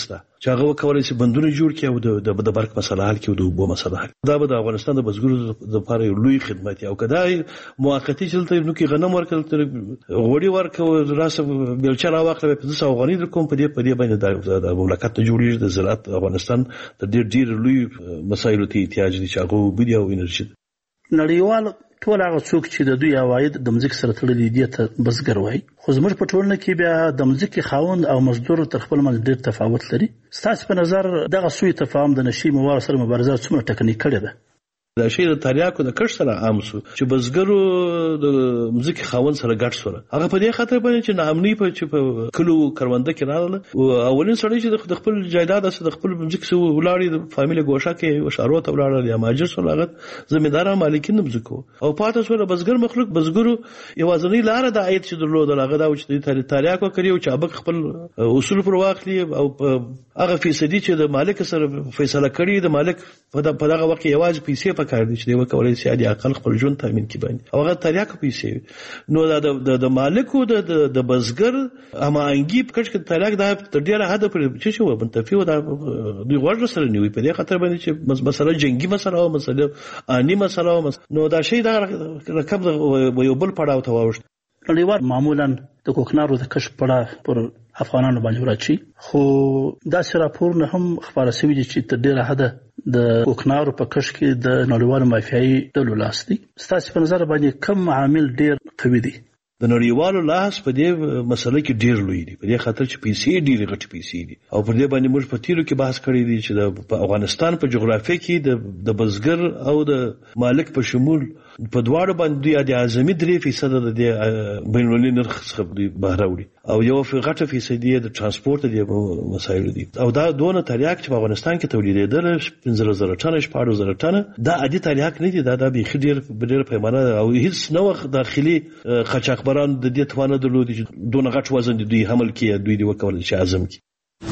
چې هغه وکولای شي بندونه جوړ کړي او د برق مسله حل کړي او د اوبو مسله حل. دا به د افغانستان د بزګرو لپاره یو لوی خدمت او کدای موقتی چلته نو کې غنم ورکړل غوړي ورکړل راسه بلچا واخله په 200 افغاني کوم په دې باندې د مملکت جوړیږي د زراعت افغانستان د ډېر لوی مسایلو ته احتیاج دي چې هغه بیا او انرژي نړیوال ټول هغه څوک چې د دوی عواید د مځکې سره تړلي دي ته بزګر وایي، خو زموږ په ټولنه کې بیا د مځکې خاوند او مزدور تر خپل منځ ډېر تفاوت لري. ستاسو په نظر دغه سوء تفاهم د نشي موادو سره مبارزه څومره ټکنۍ کړې ده؟ دا شی د تریاکو د کښ سره عام شو چې بزګرو د مځکې خاوند سره ګډ سره هغه په دې خاطر باندې چې نامني په کلو کرونده کې راغله او اولین سړی چې د خپل جایداد سره د خپل مځکې سره ولاړی د فامیل ګوښه کې وشارو ته ولاړل یا ماجر سره هغه زمیندار مالکین مځکو او پاتې سره بزګر مخلوق بزګرو یوازنی لار د عاید چې درلودل هغه دا چې د تریاکو کړیو چې ابک خپل اصول پر واخلي او هغه فیصدي چې د مالک سره فیصله کړي د مالک په دغه وخت یوازې پیسې کار دي چې دی وکولای شي د اقل خپل ژوند تامین کړي باندې او هغه تریاکو پیسې نو د مالکو د بزګر امانګي په کچ کې تریاک د ډیره حد پر چې شو منتفي و د دوی غوړ سره نیوي په دې خاطر باندې چې مسله جنگي مسله او مسله اني مسله نو دا شی دا رقم یو بل پړاو ته واوښت. نړیوال معمولا د کوکنارو د کشف پړه پر افغانانو باندې راځي، خو دا راپورونه هم خبره شوی دي چې تر ډیره حد د کوکنارو په کشف کې د نړیوالو مافیایي ډلو لاس دی. ستاسو په نظر باندې کوم عامل ډیر قوي دی؟ د نړیوالو لاس په دې مسله کې ډیر لوی دی په دې خاطر چې پیسې ډیر غټ پیسې دي او پر دې باندې موږ په تیرو کې بحث کړی دی چې د افغانستان په جغرافیه کې د بزګر او د مالک په شمول په دواړو باندې د اعظمي 3% د بین المللي نرخ څخه دی بهر وړي او یو غټه فیصدي د ترانسپورت دی مسایل دي او دا دونه تریاک چې په افغانستان کې تولیدېدل 15000 ټن 14000 ټن دا عادي تریاک نه دي دا به ډیر پیمانه او هیڅ نو داخلي قاچاقبران د دې توانه درلودي چې دونه غټ وزن دوی حمل کړي دوی دی وکول شي اعظم کی.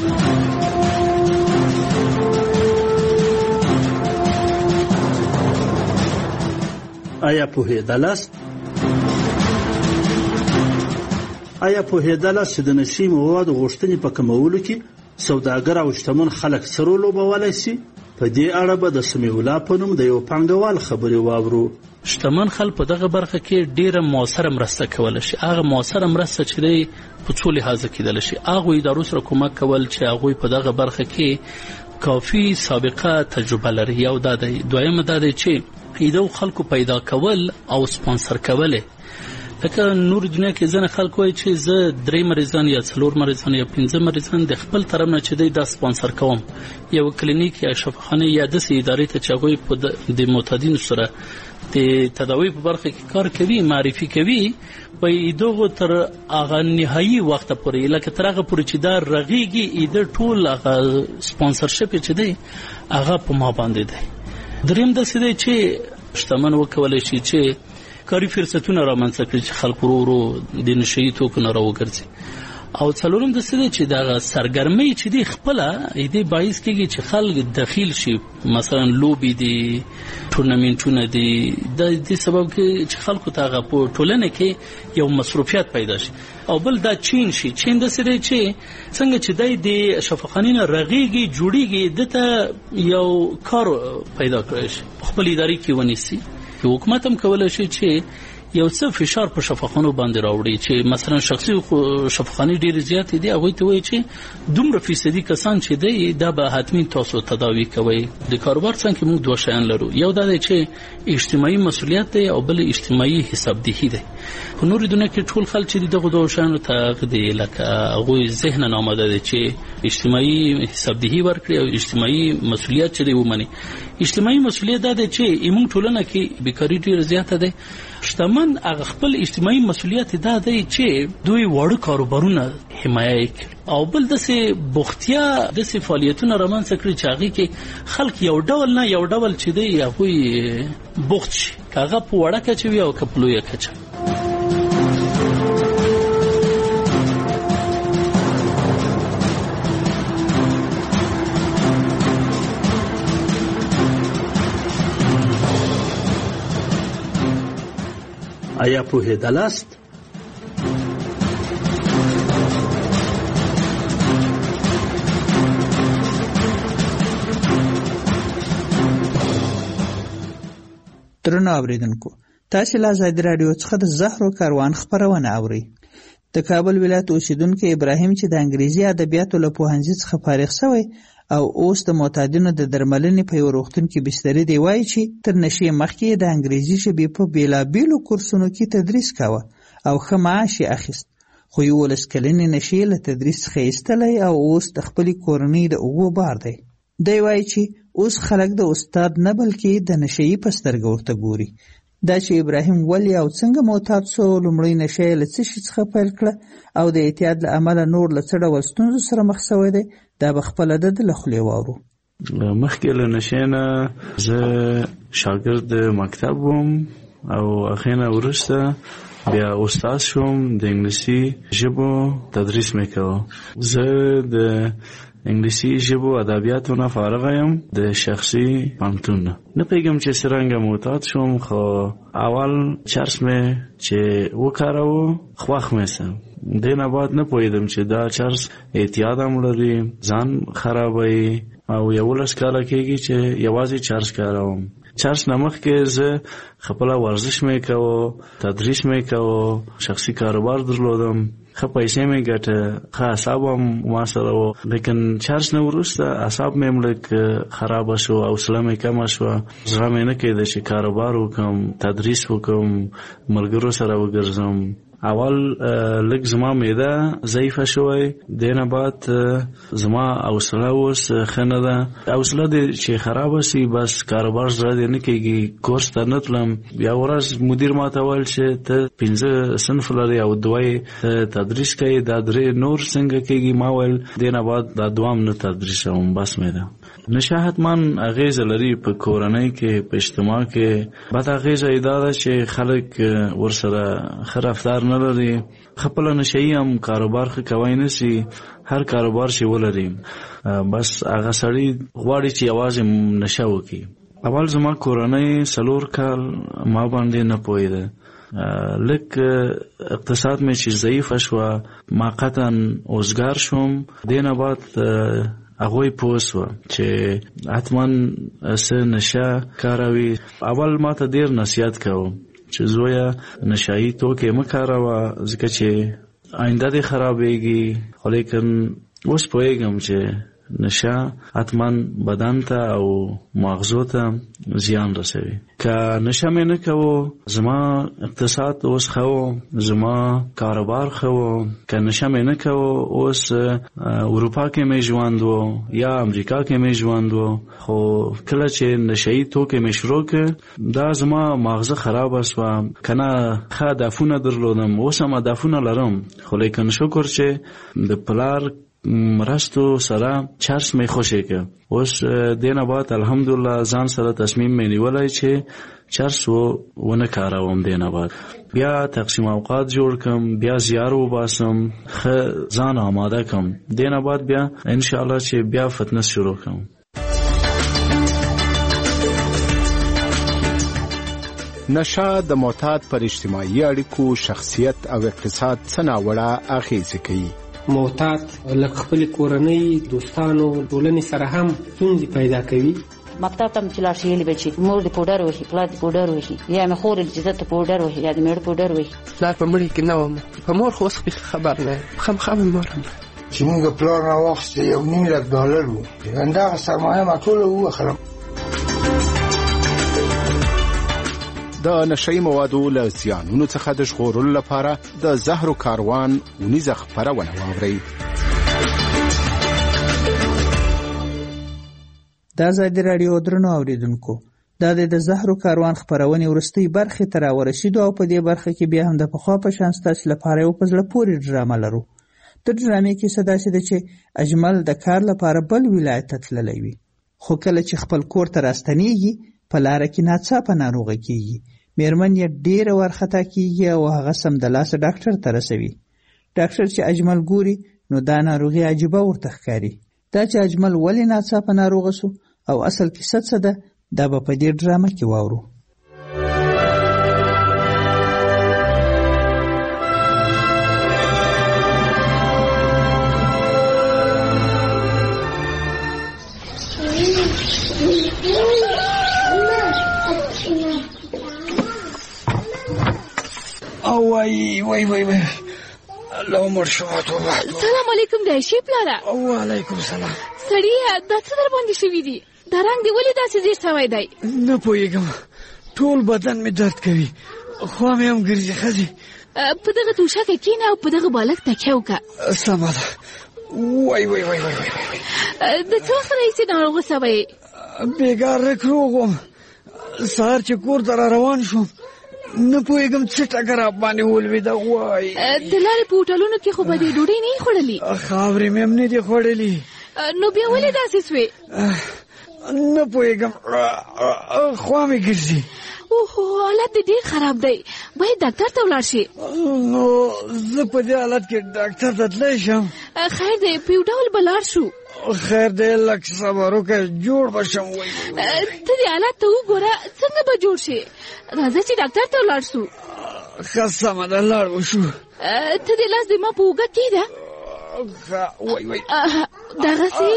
آیا پوهېدلاست چې د نشي موادو غوښتنې په کمولو کې سوداګر او شتمن خلک سره لوبولی شي؟ په دې اړه به د سمیع الله په نوم د یو پانګوال خبرې واورو. شتمن خلک په دغه برخه کې ډیره موثره مرسته کولی شي. هغه موثره مرسته چې دی په څو لحاظه کېدلی شي. هغوی ادارو سره کومک کول چې هغوی په دغه برخه کې کافي سابقه تجربه لري. یو دا دی. دویمه دا دی چې ایدو خلکو پیدا کول او سپانسر کول. لکه نور دنیا کې ځنه خلک وایي چې زه 3 مریضان یا 4 مریضان یا 5 مریضان د خپل طرف نه چې دی دا سپانسر کوم. یو کلینیک یا شفاخانه یا د ادارې ته چې هغوی په د معتادینو سره د تداوی په برخه کې کار کوي معرفي کوي په ایدوغو تر هغه نهایي وخت پورې لکه تر هغه پورې چې دا رغیږي ایده ټول هغه سپانسرشپ چې دی هغه په ما باندې دی. دریم د سده چې شتمن وکولای شي چې کاري فرصتونه رامنځته کړي چې خلک ورو د نشي توکو نه راوګرځي او څلورم د سده چې دا سرګرمي چې دی خپل ایده باعث کیږي چې خلک داخل شي مثلا لوبي دي ټورنمنټونه دي د دې سبب کې چې خلکو ته په ټولنه کې یو مصروفیت پیدا شي او بل دا چین د سره چې څنګه چې د شفاخانینه رغیږي جوړیږي دته یو کار پیدا کړی شي خپل ادارې کې ونیسي چې حکومت هم کولای شي چې یو څه فشار په شفاخانو باندې راوړي چې مثلا شخصي شفاخاني ډیر زیات دي هغه ته وایي چې دومره فیصدي کسان چې دی دا به حتمی تاسو تداوی کوي. د کاروبار څنګه موږ دوه شیان لرو. یو دا دی چې اجتماعي مسؤلیت دی او بل اجتماعي حسابدهي دی. په نور دنیا کې ټول خلک چې دغه دوه شیانو ته دی لکه هغه ذهن نه آماده دي چې اجتماعي حسابدهي ورکړي او اجتماعي مسؤلیت چې دی ومني. اجتماعي مسؤلیت دا دی چې ایمون ټولنه کې بیکاری ډیر زیاته ده. شتمن هغه خپل اجتماعي مسؤلیت دا دی چې دوی وړو کاروبارونه حمایت کړي او بل دسه بوختیا دسه فعالیتونه رامنځته کړي چې هغه کې خلک یو ډول نه یو ډول چې دی هغه بوخت شي هغه په وړه کې وي او کپلوې کې. آیا پوهېدلاست؟ درنو اوریدونکو، تاسو له آزادي رادیو څخه د زهرو کاروان خبرونه اورئ. د کابل ولایت اوسیدونکو ابراهیم چې د انګریزي ادبیاتو له پوهنځي څخه فارغ شوی او اوس د معتادینو د درملنې په یو روغتون کې بستري دی، وایي چې تر نشې مخکې د انګریزي ژبې په بیلابیلو کورسونو کې تدریس کاوه او ښه معاش یې اخیست، خو 11 کلنې نشې له تدریس څخه ایستلی او اوس د خپلې کورنۍ د اوږو بار دی. دی وایي چې اوس خلک د استاد نه بلکې د نشهیي په سترګه ورته ګوري. دا چې ابراهیم ولې او څنګه معتاد سو، لومړی نشه یې له څه شي څخه پیل کړه او د اعتیاد له امله نور له څه ډول ستونزو سره مخ شوی دی، دا به خپله د له خولې واورو. مخکې له نشې نه زه شاګرد مکتب وم او هغې نه وروسته بیا استاد شوم، د انګلیسي ژبو تدریس مې کوه. زه د انګلیسي ژبو ادبیاتو نه فارغ یم د شخصي پوهنتون نه. نه پوهېږم چې څرنګه معتاد شوم، خو اول چرس مې چې وکاروه خوښ مې سم. دې نه بعد نه پوهېدم چې دا چرس اعتیاد هم لري، ځان خرابوي او 11 کاله کېږي چې یوازې چرس کاروم. چرس نه مخکې زه خپله ورزش مې کوه، تدریس مې کوه، شخصي کاروبار درلودم، ښه پیسې مې ګټه، ښه اعصاب هم ما سره و. لیکن چرس نه وروسته اعصاب مې هم لږ خرابه شو، حوصله مې کمه شوه، زړه مې نه کېده چې کاروبار وکړم، تدریس وکړم، ملګرو سره وګرځم. اول لږ زما معده ضعیفه شوی، دې نه بعد زما حوصله اوس ښه نه ده. حوصله دې چې خرابه سي بس کاروبار زړه دې نه کېږي. کورس ته نه تلم. بیا ورځ مدیر ما ته ویل چې ته 5 صنف لرې او 2 تدریس کوي، دا 3 نور څنګه کېږي؟ ما ویل دې نه بعد دا 2 نه تدریسوم، بس مې ده. نشه حتما اغیزه لري په کورنۍ کې، په اجتماع کې. بد اغیزه دا ده چې خلک ورسره ښه رفتار نه لري. خپله نشهیي هم کاروبار ښه کوی نه سي، هر کاروبار چې ولري بس هغه سړی غواړي چې یوازې نشه وکړي. اول زما کورنۍ 4 کال ما باندې نه پوهېده. لږ اقتصاد مې چې ضعیفه شوه، ما قطعا اوزګار شوم. دې نه بعد هغوی پوه سوه چې حتما څه نشه کاروي. اول ما ته ډېر نصیحت کوم چې زویه نشهیي توکې مه کاروه ځکه چې آینده دې خرابېږي. خو لیکن اوس پوهېږم چې نشه حتما بدن ته او مغزو ته زیان رسوي. که نشه مې نه کوو زما اقتصاد اوس ښه و، زما کاروبار ښه و. که نشه مې نه کوو اوس اروپا کې مې ژوند و یا امریکا کې مې ژوند و. خو کله چې نشهیي توکې مې شروع کړ دا زما مغزه خرابه سوه. که نه ښه هدفونه درلودم، اوس هم هدفونه لرم، خو لیکن شکر چې د پلار مرستو سره چرس مې خوشې که. اوس دې نه بعد الحمدلله ځان سره تصمیم مې نیولی چې چرس ونه کاروم. دې نه بعد بیا تقسیم اوقات جوړ کم، بیا زیار وباسم، ښه ځان آماده کم. دې نه بعد بیا انشاءالله چې بیا فتنس شروع کم. نشه د معتاد پر اجتماعي اړیکو، شخصیت او اقتصاد څه ناوړه اغېزې کوي. معتاد لکه خپل کورنۍ، دوستانو، ټولنې سره هم ستونزې پیدا کوي. مکتب ته چې لاړ شي بچي مور دې پوډر وهي، پلار دې پوډر وهي، یا مې خور دې عزت پوډر وهي، یا دې مېړه پوډر وهي. پلار په مړي کې نه وم، په مور خو اوس خبر نه خامخا مې مور چې موږ پلار راواخیسته $1,000,000 و، همدغه سرمایه ما ټوله ووخرم. د نشهیي موادو له زیانونو څخه د ژغورلو لپاره د زهرو کاروان اونیزه خپرونه واورئ. د آزادي راډیو درنو اوریدونکو، دا د زهرو کاروان خپرونې وروستۍ برخې ته راورسېدو او په دې برخه کې بیا هم د پخوا په شان ستاسو لپاره یو په زړه پورې ډرامه لرو. د ډرامې کیسه داسې ده چې اجمل د کار لپاره بل ولایت ته تللی وي، خو کله چې خپل کور ته راستنېږي په لاره کې ناڅاپه ناروغه کېږي. میرمن یې ډېره وارخطا کېږي او هغه سمدلاسه ډاکټر ته رسوي. ډاکټر چې اجمل ګوري نو دا ناروغي عجیبه ورته ښکاري. دا چې اجمل ولې ناڅاپه ناروغه سو او اصل کیسه څه ده دا به په دې ډرامه کې واورو. او وای وای وای وای الله مرشد توبه. سلام علیکم دایشي پلاره. وعلیکم سلام. سړی دا څه در باندې شوي دي؟ دا رنګ دې ولې داسې زیړ شوی دی؟ نه پوهېږم، ټول بدن مې درد کوي، خوا مې هم ګرځي. ښځې په دغه توشکه کښېنه او په دغه بالښت تکیه وکړه. سمه ده. وای وای وای وای د څه وخت راهیسې ناروغه شوی؟ بېګار رک روغ وم. سهار چې کور ته را روان شوم نه پوهېږم څه ټکه را باندې ولوېده. وای د لارې په هوټلونو کې خو به دې ډوډۍ نه یې خوړلې؟ خاورې مې هم نه دي خوړلې. نو بیا ولې داسې سوې؟ نه پوهېږم، خوا مې ګرځي. اوهو حالت دې ډېر خراب دی، باید ډاکټر ته ولاړ شي. نو زه په دې حالت کې ډاکټر ته تللی شم؟ خیر دی، په یو ډول به لاړ شو. خیر دی، لږ صبر وکړه، جوړ به شم. ته دې حالت ته وګوره څنګه به جوړ شي. راځه چې ډاکټر ته ولاړ شو. ښه سمه ده، لاړ وشو. ته دې لاس دې ما په اوږه کېږده. وای وای دغسې.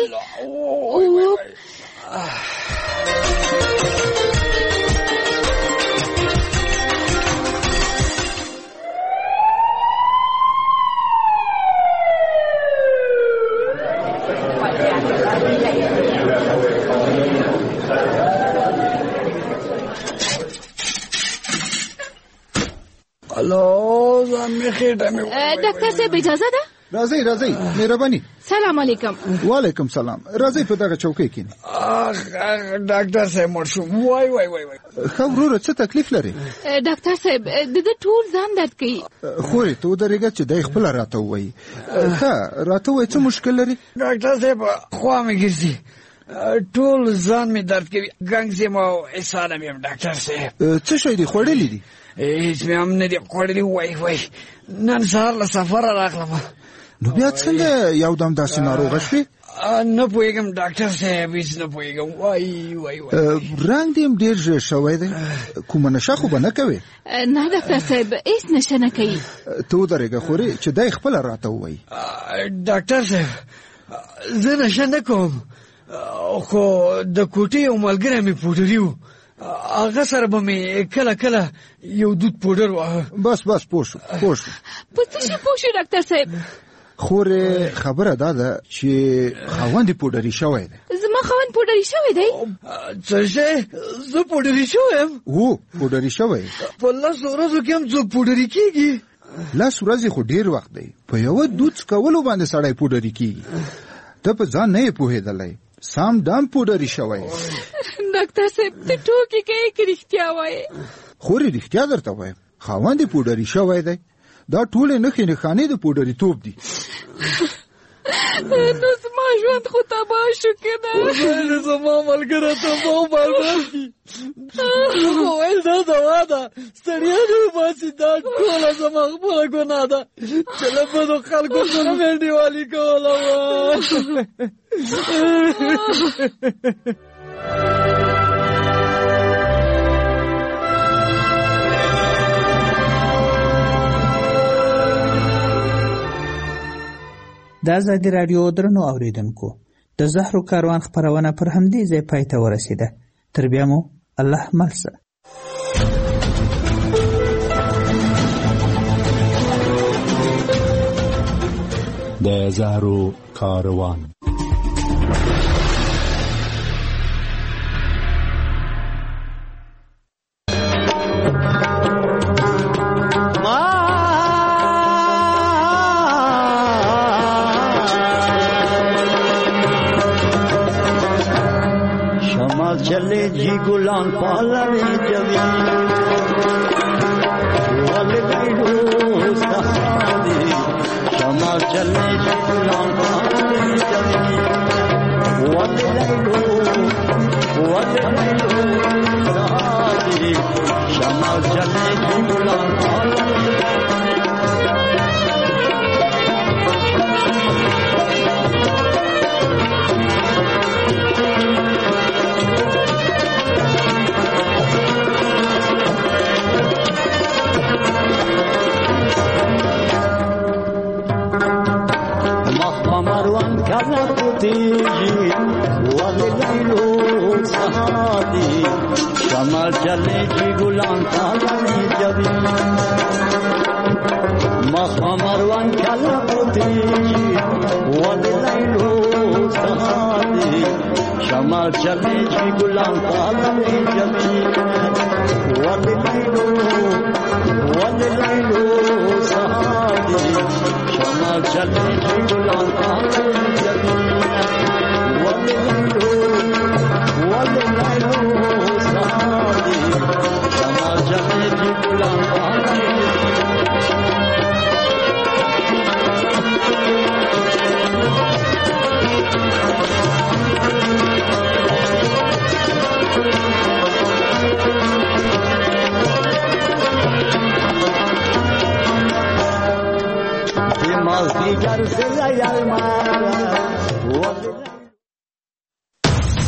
الو زمي خېټه مې. ډاکټر صاحب اجازه ده؟ راځئ راځئ، مهرباني. سلام علیکم. وعلیکم سلام. راځئ په دغه چوکۍ کښېنئ. ډاکټر صاحب مړ شوم. وای وای وای وای. ښه وروره، څه تکلیف لري؟ ډاکټر صاحب د ده ټول ځان درد کوي. خورې ته ودرېږه چې دی خپله راته ووایي. ښه راته ووایي څه مشکل لري؟ ډاکټر صاحب خوا مې ګرځي، ټول ځان مې درد کوي، ګنګز یم او اسانه مې یم. ډاکټر صاحب څه شی دي خوړلي دي؟ هېڅ مې هم نه دي خوړلي. وای وای نن سهار له سفره راغلم. نو بیا څنګه یو دم داسې ناروغه شوې؟ نه پوهېږم ډاکټر صاحب، هېڅ نه پوهېږم. وای وای وای. رنګ دې هم ډېر ژېړ شوی دی، کومه نشه خو به نه کوې؟ نه ډاکټر صاحب هېڅ نشه نه کوي. ته ودرېږه خورې چې دی خپله راته ووایي. ډاکټر صاحب زه نشه نه کوم، خو د کوټې یو ملګری مې پوډري و، هغه سره به مې کله کله یو دود پوډر واهه. بس پوه شو. په څه شي پوه شو ډاکټر صاحب؟ خورې خبره دا ده چې خاوند یې پوډري شوی دی. زما خاوند پوډري شوی دی؟ څه شی؟ زه پوډري شوی یم؟ هو پوډري شوی. په 10 ورځو کې هم څوک پوډري کېږي؟ 10 ورځې خو ډېر وخت دی، په یوه دود څکولو باندې سړی پوډري کېږي. ته په ځان نه یې پوهېدلی، سام دام پوډري شوی. ډاکټر صاحب ته ټوکې کوې که رښتیا وایې؟ خورې رښتیا درته وایم، خاوند یې پوډري شوی دی. دا ټولې نښې نښانې د پوډري توب دي. نو زما ژوند خو تباه شو که نه؟ زما ملګری تباه بردار کړي. خو ویل دا دوا ده، ستړیا نه وباسي، دا ټوله زما خپله ګناه ده چې له بدو خلکو سره مې انډیوالي کوله وه. د ازادي راډیو درنو اوریدونکو، د زهرو کاروان خپرونه پر همدې ځای پای ته ورسېده. تر بیا مو الله مل شه. د زهرو کاروان. चले जी गुलाम पालवे जवी वल गईडो सहारे शमा चले जी गुलाम पालवे जवी वल गईडो सहारे शमा चले जी गुलाम Palve Kala putiji, wale lailo sahadi, shamal chale ji gulam kala jabi. مخمروان کلا بودیجی ود لیلو سهادی شمال چمیجی گلان پالمی جمی ود لیلو سهادی شمال چمیجی گلان پالمی جمی ود لیلو سهادی شمال چمیجی گلان پالمی دیگر زلیال ما